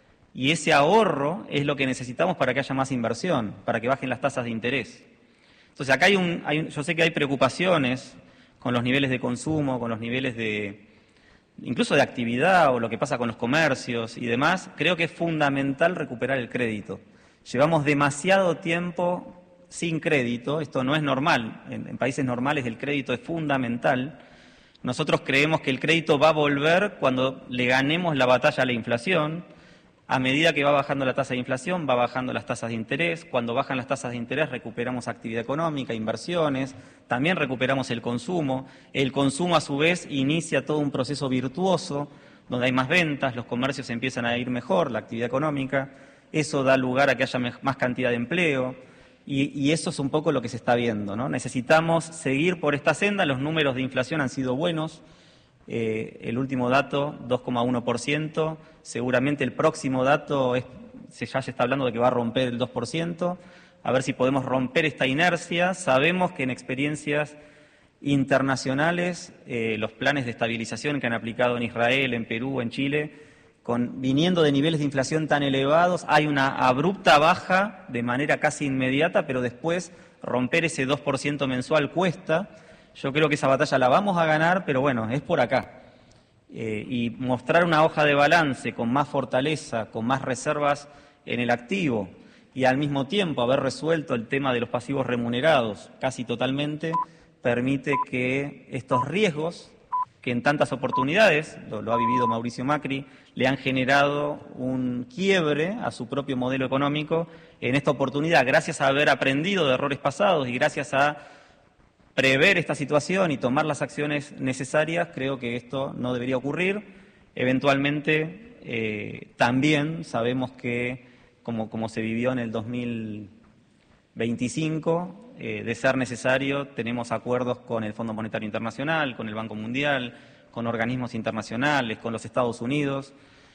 Y ese ahorro es lo que necesitamos para que haya más inversión, para que bajen las tasas de interés. Entonces, acá hay un, hay un, yo sé que hay preocupaciones con los niveles de consumo, con los niveles de, incluso de actividad o lo que pasa con los comercios y demás. Creo que es fundamental recuperar el crédito. Llevamos demasiado tiempo sin crédito, esto no es normal, en, en países normales el crédito es fundamental. Nosotros creemos que el crédito va a volver cuando le ganemos la batalla a la inflación. A medida que va bajando la tasa de inflación, va bajando las tasas de interés. Cuando bajan las tasas de interés, recuperamos actividad económica, inversiones, también recuperamos el consumo. El consumo, a su vez, inicia todo un proceso virtuoso, donde hay más ventas, los comercios empiezan a ir mejor, la actividad económica. Eso da lugar a que haya más cantidad de empleo y, y eso es un poco lo que se está viendo, ¿no? Necesitamos seguir por esta senda, los números de inflación han sido buenos, eh, el último dato, dos coma uno por ciento, seguramente el próximo dato es, ya se está hablando de que va a romper el dos por ciento, a ver si podemos romper esta inercia. Sabemos que en experiencias internacionales, eh, los planes de estabilización que han aplicado en Israel, en Perú, en Chile, Con, viniendo de niveles de inflación tan elevados, hay una abrupta baja de manera casi inmediata, pero después romper ese dos por ciento mensual cuesta. Yo creo que esa batalla la vamos a ganar, pero bueno, es por acá. Eh, y mostrar una hoja de balance con más fortaleza, con más reservas en el activo y al mismo tiempo haber resuelto el tema de los pasivos remunerados casi totalmente, permite que estos riesgos, que en tantas oportunidades, lo, lo ha vivido Mauricio Macri, le han generado un quiebre a su propio modelo económico. En esta oportunidad, gracias a haber aprendido de errores pasados y gracias a prever esta situación y tomar las acciones necesarias, creo que esto no debería ocurrir. Eventualmente, eh, también sabemos que, como, como se vivió en el dos mil veinticinco, Eh, de ser necesario, tenemos acuerdos con el Fondo Monetario Internacional, con el Banco Mundial, con organismos internacionales, con los Estados Unidos,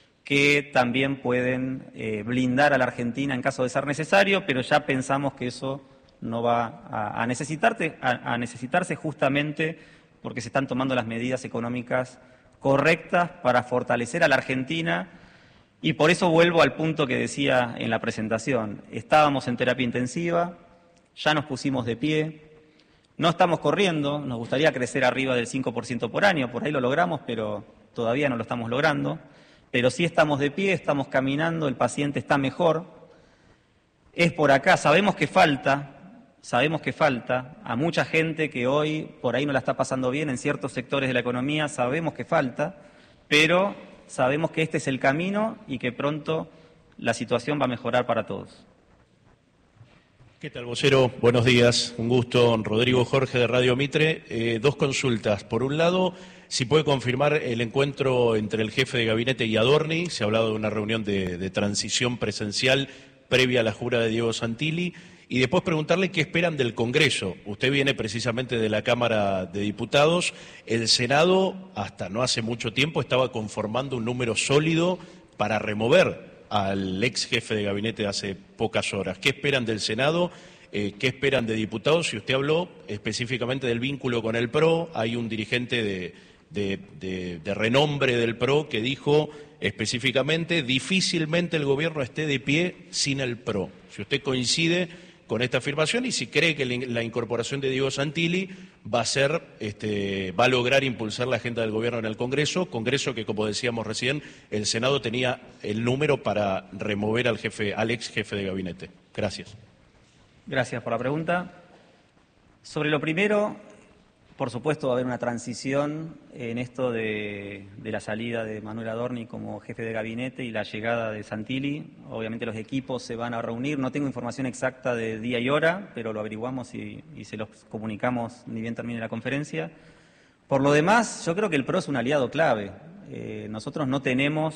que también pueden eh, blindar a la Argentina en caso de ser necesario, pero ya pensamos que eso no va a, a, necesitarse, a, a necesitarse justamente porque se están tomando las medidas económicas correctas para fortalecer a la Argentina. Y por eso vuelvo al punto que decía en la presentación. Estábamos en terapia intensiva, ya nos pusimos de pie, no estamos corriendo, nos gustaría crecer arriba del cinco por ciento por año, por ahí lo logramos, pero todavía no lo estamos logrando, pero sí estamos de pie, estamos caminando, el paciente está mejor, es por acá, sabemos que falta, sabemos que falta, a mucha gente que hoy por ahí no la está pasando bien en ciertos sectores de la economía, sabemos que falta, pero sabemos que este es el camino y que pronto la situación va a mejorar para todos. ¿Qué tal, vocero? Buenos días, un gusto. Rodrigo Jorge de Radio Mitre. Eh, dos consultas. Por un lado, si puede confirmar el encuentro entre el jefe de gabinete y Adorni. Se ha hablado de una reunión de, de transición presencial previa a la jura de Diego Santilli. Y después preguntarle qué esperan del Congreso. Usted viene precisamente de la Cámara de Diputados. El Senado, hasta no hace mucho tiempo, estaba conformando un número sólido para remover al ex jefe de gabinete de hace pocas horas. ¿Qué esperan del Senado? Eh, ¿Qué esperan de diputados? Y usted habló específicamente del vínculo con el P R O. Hay un dirigente de, de, de, de renombre del P R O que dijo específicamente difícilmente el gobierno esté de pie sin el P R O. Si usted coincide con esta afirmación y si cree que la incorporación de Diego Santilli va a ser, este, va a lograr impulsar la agenda del gobierno en el Congreso, Congreso que, como decíamos recién, el Senado tenía el número para remover al jefe, al ex jefe de gabinete. Gracias. Gracias por la pregunta. Sobre lo primero, Por supuesto va a haber una transición en esto de, de la salida de Manuel Adorni como jefe de gabinete y la llegada de Santilli. Obviamente los equipos se van a reunir, no tengo información exacta de día y hora, pero lo averiguamos y, y se los comunicamos ni bien termine la conferencia. Por lo demás, yo creo que el P R O es un aliado clave. Eh, nosotros no tenemos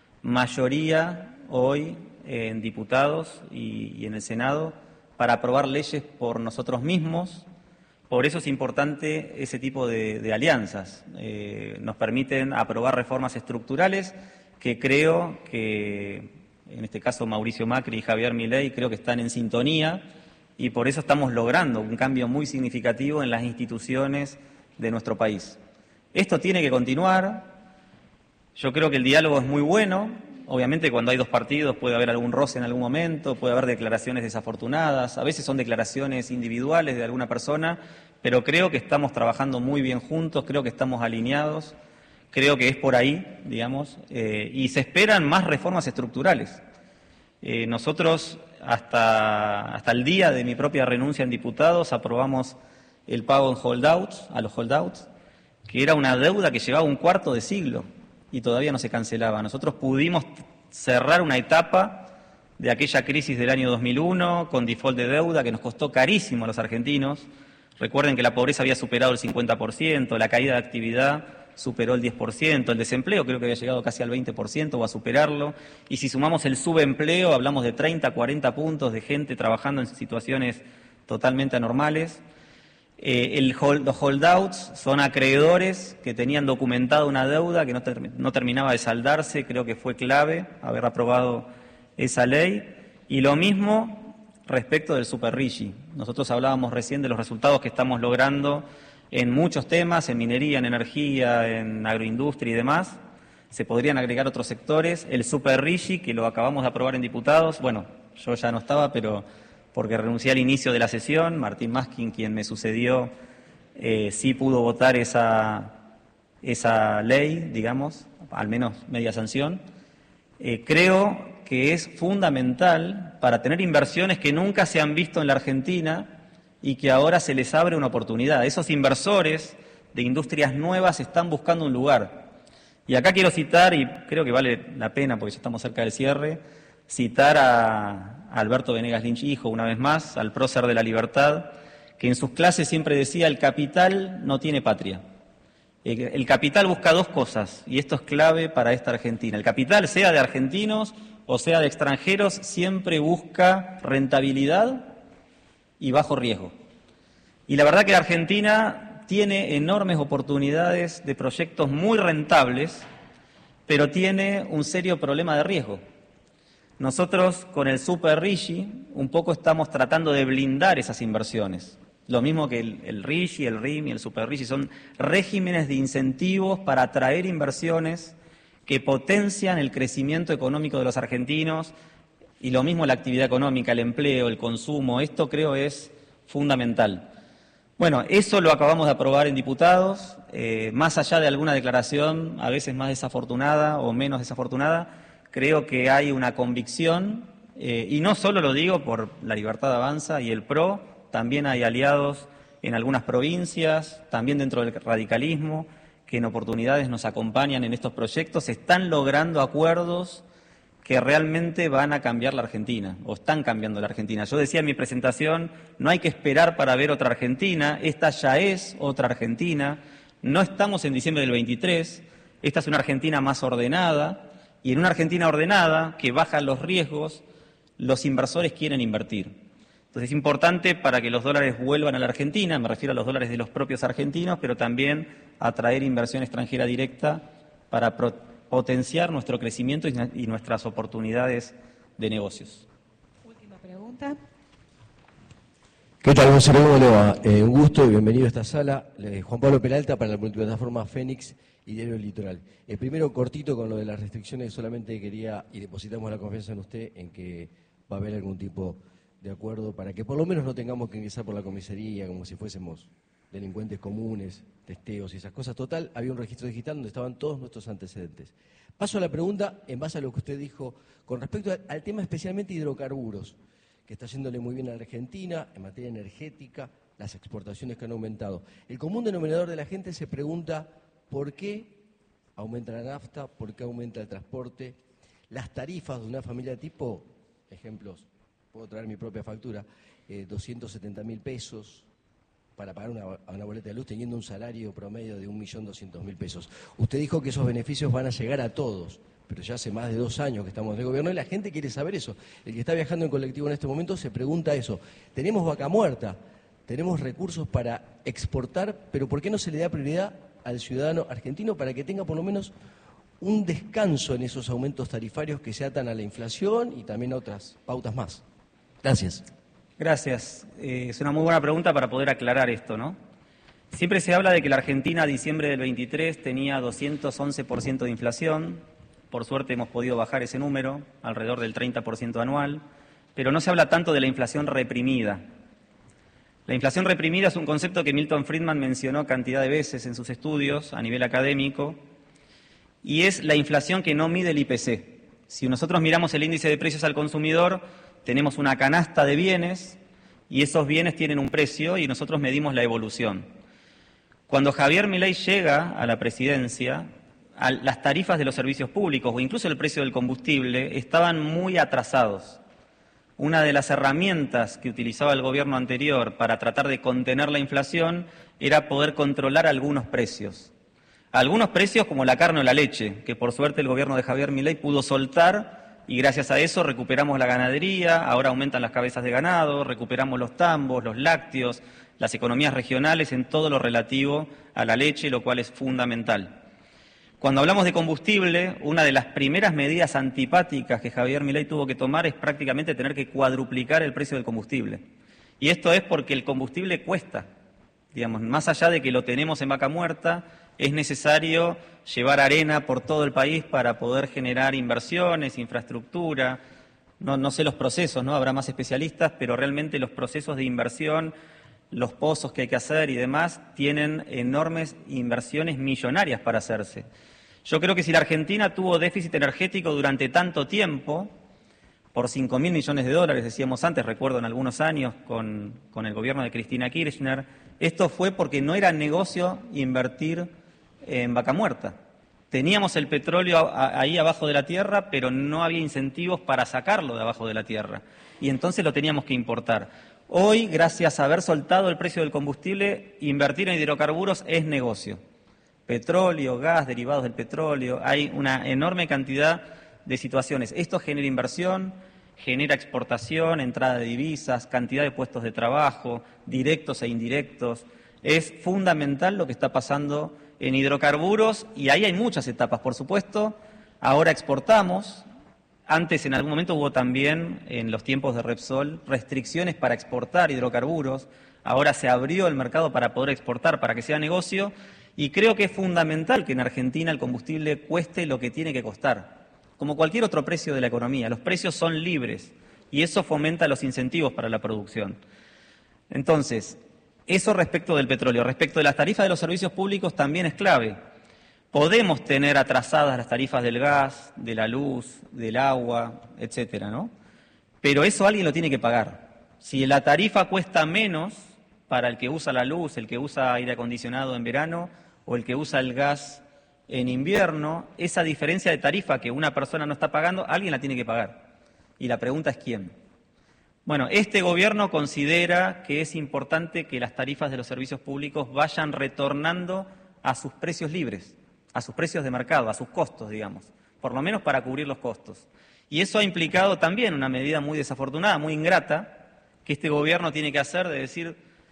mayoría hoy en diputados y, y en el Senado para aprobar leyes por nosotros mismos. Por eso es importante ese tipo de, de alianzas. Eh, nos permiten aprobar reformas estructurales que creo que, en este caso Mauricio Macri y Javier Milei, creo que están en sintonía y por eso estamos logrando un cambio muy significativo en las instituciones de nuestro país. Esto tiene que continuar. Yo creo que el diálogo es muy bueno. Obviamente cuando hay dos partidos puede haber algún roce en algún momento, puede haber declaraciones desafortunadas, a veces son declaraciones individuales de alguna persona, pero creo que estamos trabajando muy bien juntos, creo que estamos alineados, creo que es por ahí, digamos, eh, y se esperan más reformas estructurales. Eh, nosotros hasta, hasta el día de mi propia renuncia en diputados aprobamos el pago en holdouts, a los holdouts, que era una deuda que llevaba un cuarto de siglo y todavía no se cancelaba. Nosotros pudimos cerrar una etapa de aquella crisis del año dos mil uno con default de deuda que nos costó carísimo a los argentinos. Recuerden que la pobreza había superado el cincuenta por ciento, la caída de actividad superó el diez por ciento, el desempleo creo que había llegado casi al veinte por ciento o a superarlo, y si sumamos el subempleo hablamos de treinta, cuarenta puntos de gente trabajando en situaciones totalmente anormales. Eh, el hold, los holdouts son acreedores que tenían documentada una deuda que no, ter, no terminaba de saldarse, creo que fue clave haber aprobado esa ley. Y lo mismo respecto del Super RIGI. Nosotros hablábamos recién de los resultados que estamos logrando en muchos temas, en minería, en energía, en agroindustria y demás. Se podrían agregar otros sectores. El Super RIGI, que lo acabamos de aprobar en diputados, bueno, yo ya no estaba, pero porque renuncié al inicio de la sesión. Martín Maskin, quien me sucedió, eh, sí pudo votar esa, esa ley, digamos, al menos media sanción. Eh, creo que es fundamental para tener inversiones que nunca se han visto en la Argentina y que ahora se les abre una oportunidad. Esos inversores de industrias nuevas están buscando un lugar. Y acá quiero citar, y creo que vale la pena porque ya estamos cerca del cierre, citar a Alberto Venegas Lynch hijo, una vez más, al prócer de la libertad, que en sus clases siempre decía: el capital no tiene patria. El capital busca dos cosas, y esto es clave para esta Argentina. El capital, sea de argentinos o sea de extranjeros, siempre busca rentabilidad y bajo riesgo. Y la verdad que la Argentina tiene enormes oportunidades de proyectos muy rentables, pero tiene un serio problema de riesgo. Nosotros con el Super RIGI un poco estamos tratando de blindar esas inversiones. Lo mismo que el, el RIGI, el R I M y el Super RIGI son regímenes de incentivos para atraer inversiones que potencian el crecimiento económico de los argentinos y lo mismo la actividad económica, el empleo, el consumo. Esto creo es fundamental. Bueno, eso lo acabamos de aprobar en diputados, eh, más allá de alguna declaración a veces más desafortunada o menos desafortunada. Creo que hay una convicción, eh, y no solo lo digo por La Libertad Avanza y el P R O, también hay aliados en algunas provincias, también dentro del radicalismo, que en oportunidades nos acompañan en estos proyectos. Se están logrando acuerdos que realmente van a cambiar la Argentina, o están cambiando la Argentina. Yo decía en mi presentación, no hay que esperar para ver otra Argentina, esta ya es otra Argentina, no estamos en diciembre del veintitrés, esta es una Argentina más ordenada. Y en una Argentina ordenada, que baja los riesgos, los inversores quieren invertir. Entonces es importante para que los dólares vuelvan a la Argentina, me refiero a los dólares de los propios argentinos, pero también atraer inversión extranjera directa para pro- potenciar nuestro crecimiento y, y nuestras oportunidades de negocios. Última pregunta. ¿Qué tal, vocero? ¿Cómo le va? Eh, un gusto y bienvenido a esta sala. Eh, Juan Pablo Peralta para la multiplataforma Fénix y Diario Litoral. El primero, cortito con lo de las restricciones, solamente quería, y depositamos la confianza en usted, en que va a haber algún tipo de acuerdo para que por lo menos no tengamos que ingresar por la comisaría como si fuésemos delincuentes comunes, testeos y esas cosas. Total, había un registro digital donde estaban todos nuestros antecedentes. Paso a la pregunta en base a lo que usted dijo con respecto al tema especialmente hidrocarburos, que está yéndole muy bien a la Argentina en materia energética, las exportaciones que han aumentado. El común denominador de la gente se pregunta por qué aumenta la nafta, por qué aumenta el transporte, las tarifas de una familia tipo, ejemplos, puedo traer mi propia factura, eh, doscientos setenta mil pesos para pagar una, una boleta de luz teniendo un salario promedio de un millón doscientos mil pesos. Usted dijo que esos beneficios van a llegar a todos, pero ya hace más de dos años que estamos en el gobierno y la gente quiere saber eso. El que está viajando en colectivo en este momento se pregunta eso. Tenemos vaca muerta, tenemos recursos para exportar, pero ¿por qué no se le da prioridad al ciudadano argentino para que tenga por lo menos un descanso en esos aumentos tarifarios que se atan a la inflación y también a otras pautas más? Gracias. Gracias. Eh, es una muy buena pregunta para poder aclarar esto, ¿no? Siempre se habla de que la Argentina a diciembre del veintitrés tenía doscientos once por ciento de inflación. Por suerte hemos podido bajar ese número, alrededor del treinta por ciento anual, pero no se habla tanto de la inflación reprimida. La inflación reprimida es un concepto que Milton Friedman mencionó cantidad de veces en sus estudios a nivel académico y es la inflación que no mide el I P C. Si nosotros miramos el índice de precios al consumidor, tenemos una canasta de bienes y esos bienes tienen un precio y nosotros medimos la evolución. Cuando Javier Milei llega a la presidencia, a las tarifas de los servicios públicos o incluso el precio del combustible estaban muy atrasados. Una de las herramientas que utilizaba el gobierno anterior para tratar de contener la inflación era poder controlar algunos precios. Algunos precios como la carne o la leche, que por suerte el gobierno de Javier Milei pudo soltar y gracias a eso recuperamos la ganadería, ahora aumentan las cabezas de ganado, recuperamos los tambos, los lácteos, las economías regionales en todo lo relativo a la leche, lo cual es fundamental. Cuando hablamos de combustible, una de las primeras medidas antipáticas que Javier Milei tuvo que tomar es prácticamente tener que cuadruplicar el precio del combustible. Y esto es porque el combustible cuesta. Digamos, más allá de que lo tenemos en vaca muerta, es necesario llevar arena por todo el país para poder generar inversiones, infraestructura. No, no sé los procesos, ¿no? Habrá más especialistas, pero realmente los procesos de inversión, los pozos que hay que hacer y demás, tienen enormes inversiones millonarias para hacerse. Yo creo que si la Argentina tuvo déficit energético durante tanto tiempo, por cinco mil millones de dólares, decíamos antes, recuerdo en algunos años con, con el gobierno de Cristina Kirchner, esto fue porque no era negocio invertir en vaca muerta. Teníamos el petróleo ahí abajo de la tierra, pero no había incentivos para sacarlo de abajo de la tierra. Y entonces lo teníamos que importar. Hoy, gracias a haber soltado el precio del combustible, invertir en hidrocarburos es negocio. Petróleo, gas, derivados del petróleo, hay una enorme cantidad de situaciones. Esto genera inversión, genera exportación, entrada de divisas, cantidad de puestos de trabajo, directos e indirectos. Es fundamental lo que está pasando en hidrocarburos y ahí hay muchas etapas, por supuesto. Ahora exportamos. Antes, en algún momento, hubo también, en los tiempos de Repsol, restricciones para exportar hidrocarburos. Ahora se abrió el mercado para poder exportar, para que sea negocio. Y creo que es fundamental que en Argentina el combustible cueste lo que tiene que costar. Como cualquier otro precio de la economía, los precios son libres y eso fomenta los incentivos para la producción. Entonces, eso respecto del petróleo. Respecto de las tarifas de los servicios públicos también es clave. Podemos tener atrasadas las tarifas del gas, de la luz, del agua, etcétera, ¿no? Pero eso alguien lo tiene que pagar. Si la tarifa cuesta menos para el que usa la luz, el que usa aire acondicionado en verano o el que usa el gas en invierno, esa diferencia de tarifa que una persona no está pagando, alguien la tiene que pagar. Y la pregunta es ¿quién? Bueno, este gobierno considera que es importante que las tarifas de los servicios públicos vayan retornando a sus precios libres, a sus precios de mercado, a sus costos, digamos, por lo menos para cubrir los costos. Y eso ha implicado también una medida muy desafortunada, muy ingrata, que este gobierno tiene que hacer de decir,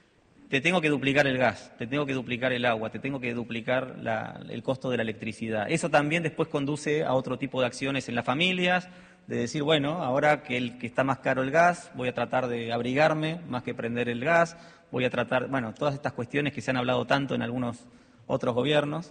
te tengo que duplicar el gas, te tengo que duplicar el agua, te tengo que duplicar la, el costo de la electricidad. Eso también después conduce a otro tipo de acciones en las familias, de decir, bueno, ahora que, el, que está más caro el gas, voy a tratar de abrigarme más que prender el gas, voy a tratar, bueno, todas estas cuestiones que se han hablado tanto en algunos otros gobiernos,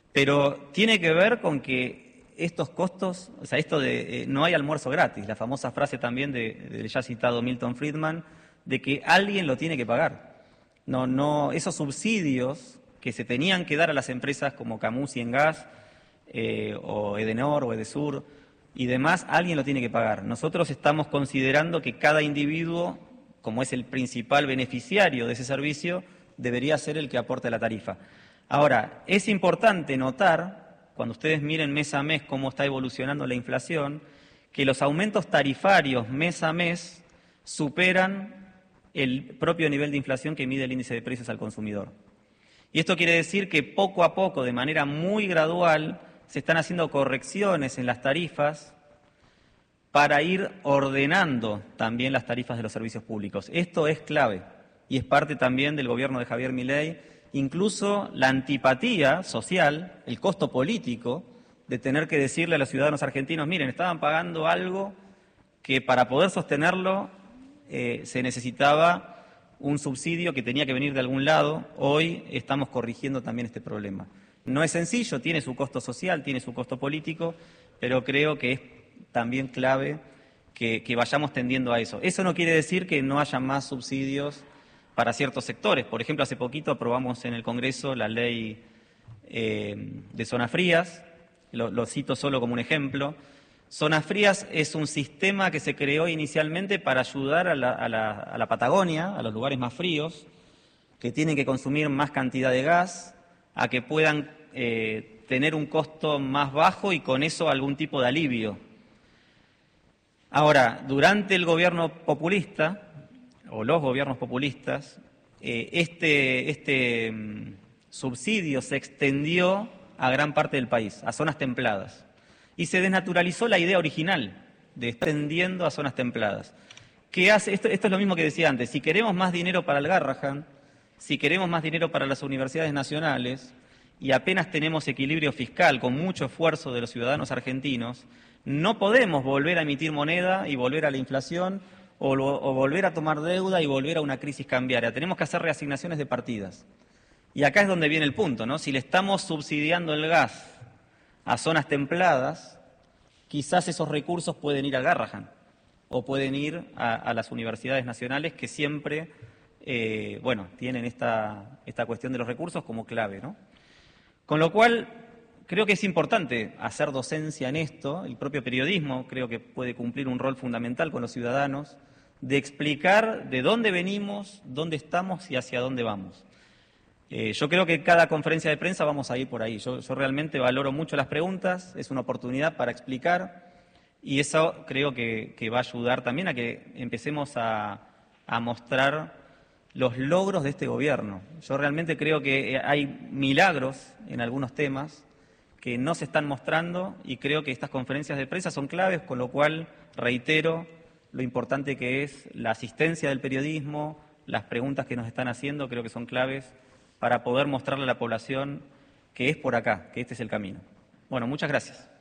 pero tiene que ver con que estos costos, o sea, esto de eh, no hay almuerzo gratis, la famosa frase también de, del ya citado Milton Friedman, de que alguien lo tiene que pagar. No, no, esos subsidios que se tenían que dar a las empresas como Camusi en gas, eh, o Edenor o Edesur, y demás, alguien lo tiene que pagar. Nosotros estamos considerando que cada individuo, como es el principal beneficiario de ese servicio, debería ser el que aporte la tarifa. Ahora, es importante notar, cuando ustedes miren mes a mes cómo está evolucionando la inflación, que los aumentos tarifarios mes a mes superan el propio nivel de inflación que mide el índice de precios al consumidor. Y esto quiere decir que poco a poco, de manera muy gradual, se están haciendo correcciones en las tarifas para ir ordenando también las tarifas de los servicios públicos. Esto es clave y es parte también del gobierno de Javier Milei, incluso la antipatía social, el costo político de tener que decirle a los ciudadanos argentinos, miren, estaban pagando algo que para poder sostenerlo eh, se necesitaba un subsidio que tenía que venir de algún lado. Hoy estamos corrigiendo también este problema. No es sencillo, tiene su costo social, tiene su costo político, pero creo que es también clave que, que vayamos tendiendo a eso. Eso no quiere decir que no haya más subsidios para ciertos sectores. Por ejemplo, hace poquito aprobamos en el Congreso la ley eh, de zonas frías, lo, lo cito solo como un ejemplo. Zonas frías es un sistema que se creó inicialmente para ayudar a la, a la, a la Patagonia, a los lugares más fríos, que tienen que consumir más cantidad de gas, a que puedan eh, tener un costo más bajo y con eso algún tipo de alivio. Ahora, durante el gobierno populista, o los gobiernos populistas, eh, este, este mm, subsidio se extendió a gran parte del país, a zonas templadas. Y se desnaturalizó la idea original de estar extendiendo a zonas templadas. ¿Qué hace? Esto, esto es lo mismo que decía antes. Si queremos más dinero para el Garrahan, si queremos más dinero para las universidades nacionales y apenas tenemos equilibrio fiscal con mucho esfuerzo de los ciudadanos argentinos, no podemos volver a emitir moneda y volver a la inflación o, lo, o volver a tomar deuda y volver a una crisis cambiaria. Tenemos que hacer reasignaciones de partidas. Y acá es donde viene el punto, ¿no? Si le estamos subsidiando el gas a zonas templadas, quizás esos recursos pueden ir al Garrahan o pueden ir a, a las universidades nacionales que siempre, eh, bueno, tienen esta, esta cuestión de los recursos como clave, ¿no? Con lo cual, creo que es importante hacer docencia en esto. El propio periodismo creo que puede cumplir un rol fundamental con los ciudadanos de explicar de dónde venimos, dónde estamos y hacia dónde vamos. Eh, yo creo que en cada conferencia de prensa vamos a ir por ahí. Yo, yo realmente valoro mucho las preguntas, es una oportunidad para explicar y eso creo que, que va a ayudar también a que empecemos a, a mostrar los logros de este gobierno. Yo realmente creo que hay milagros en algunos temas que no se están mostrando y creo que estas conferencias de prensa son claves, con lo cual reitero lo importante que es la asistencia del periodismo, las preguntas que nos están haciendo, creo que son claves para poder mostrarle a la población que es por acá, que este es el camino. Bueno, muchas gracias.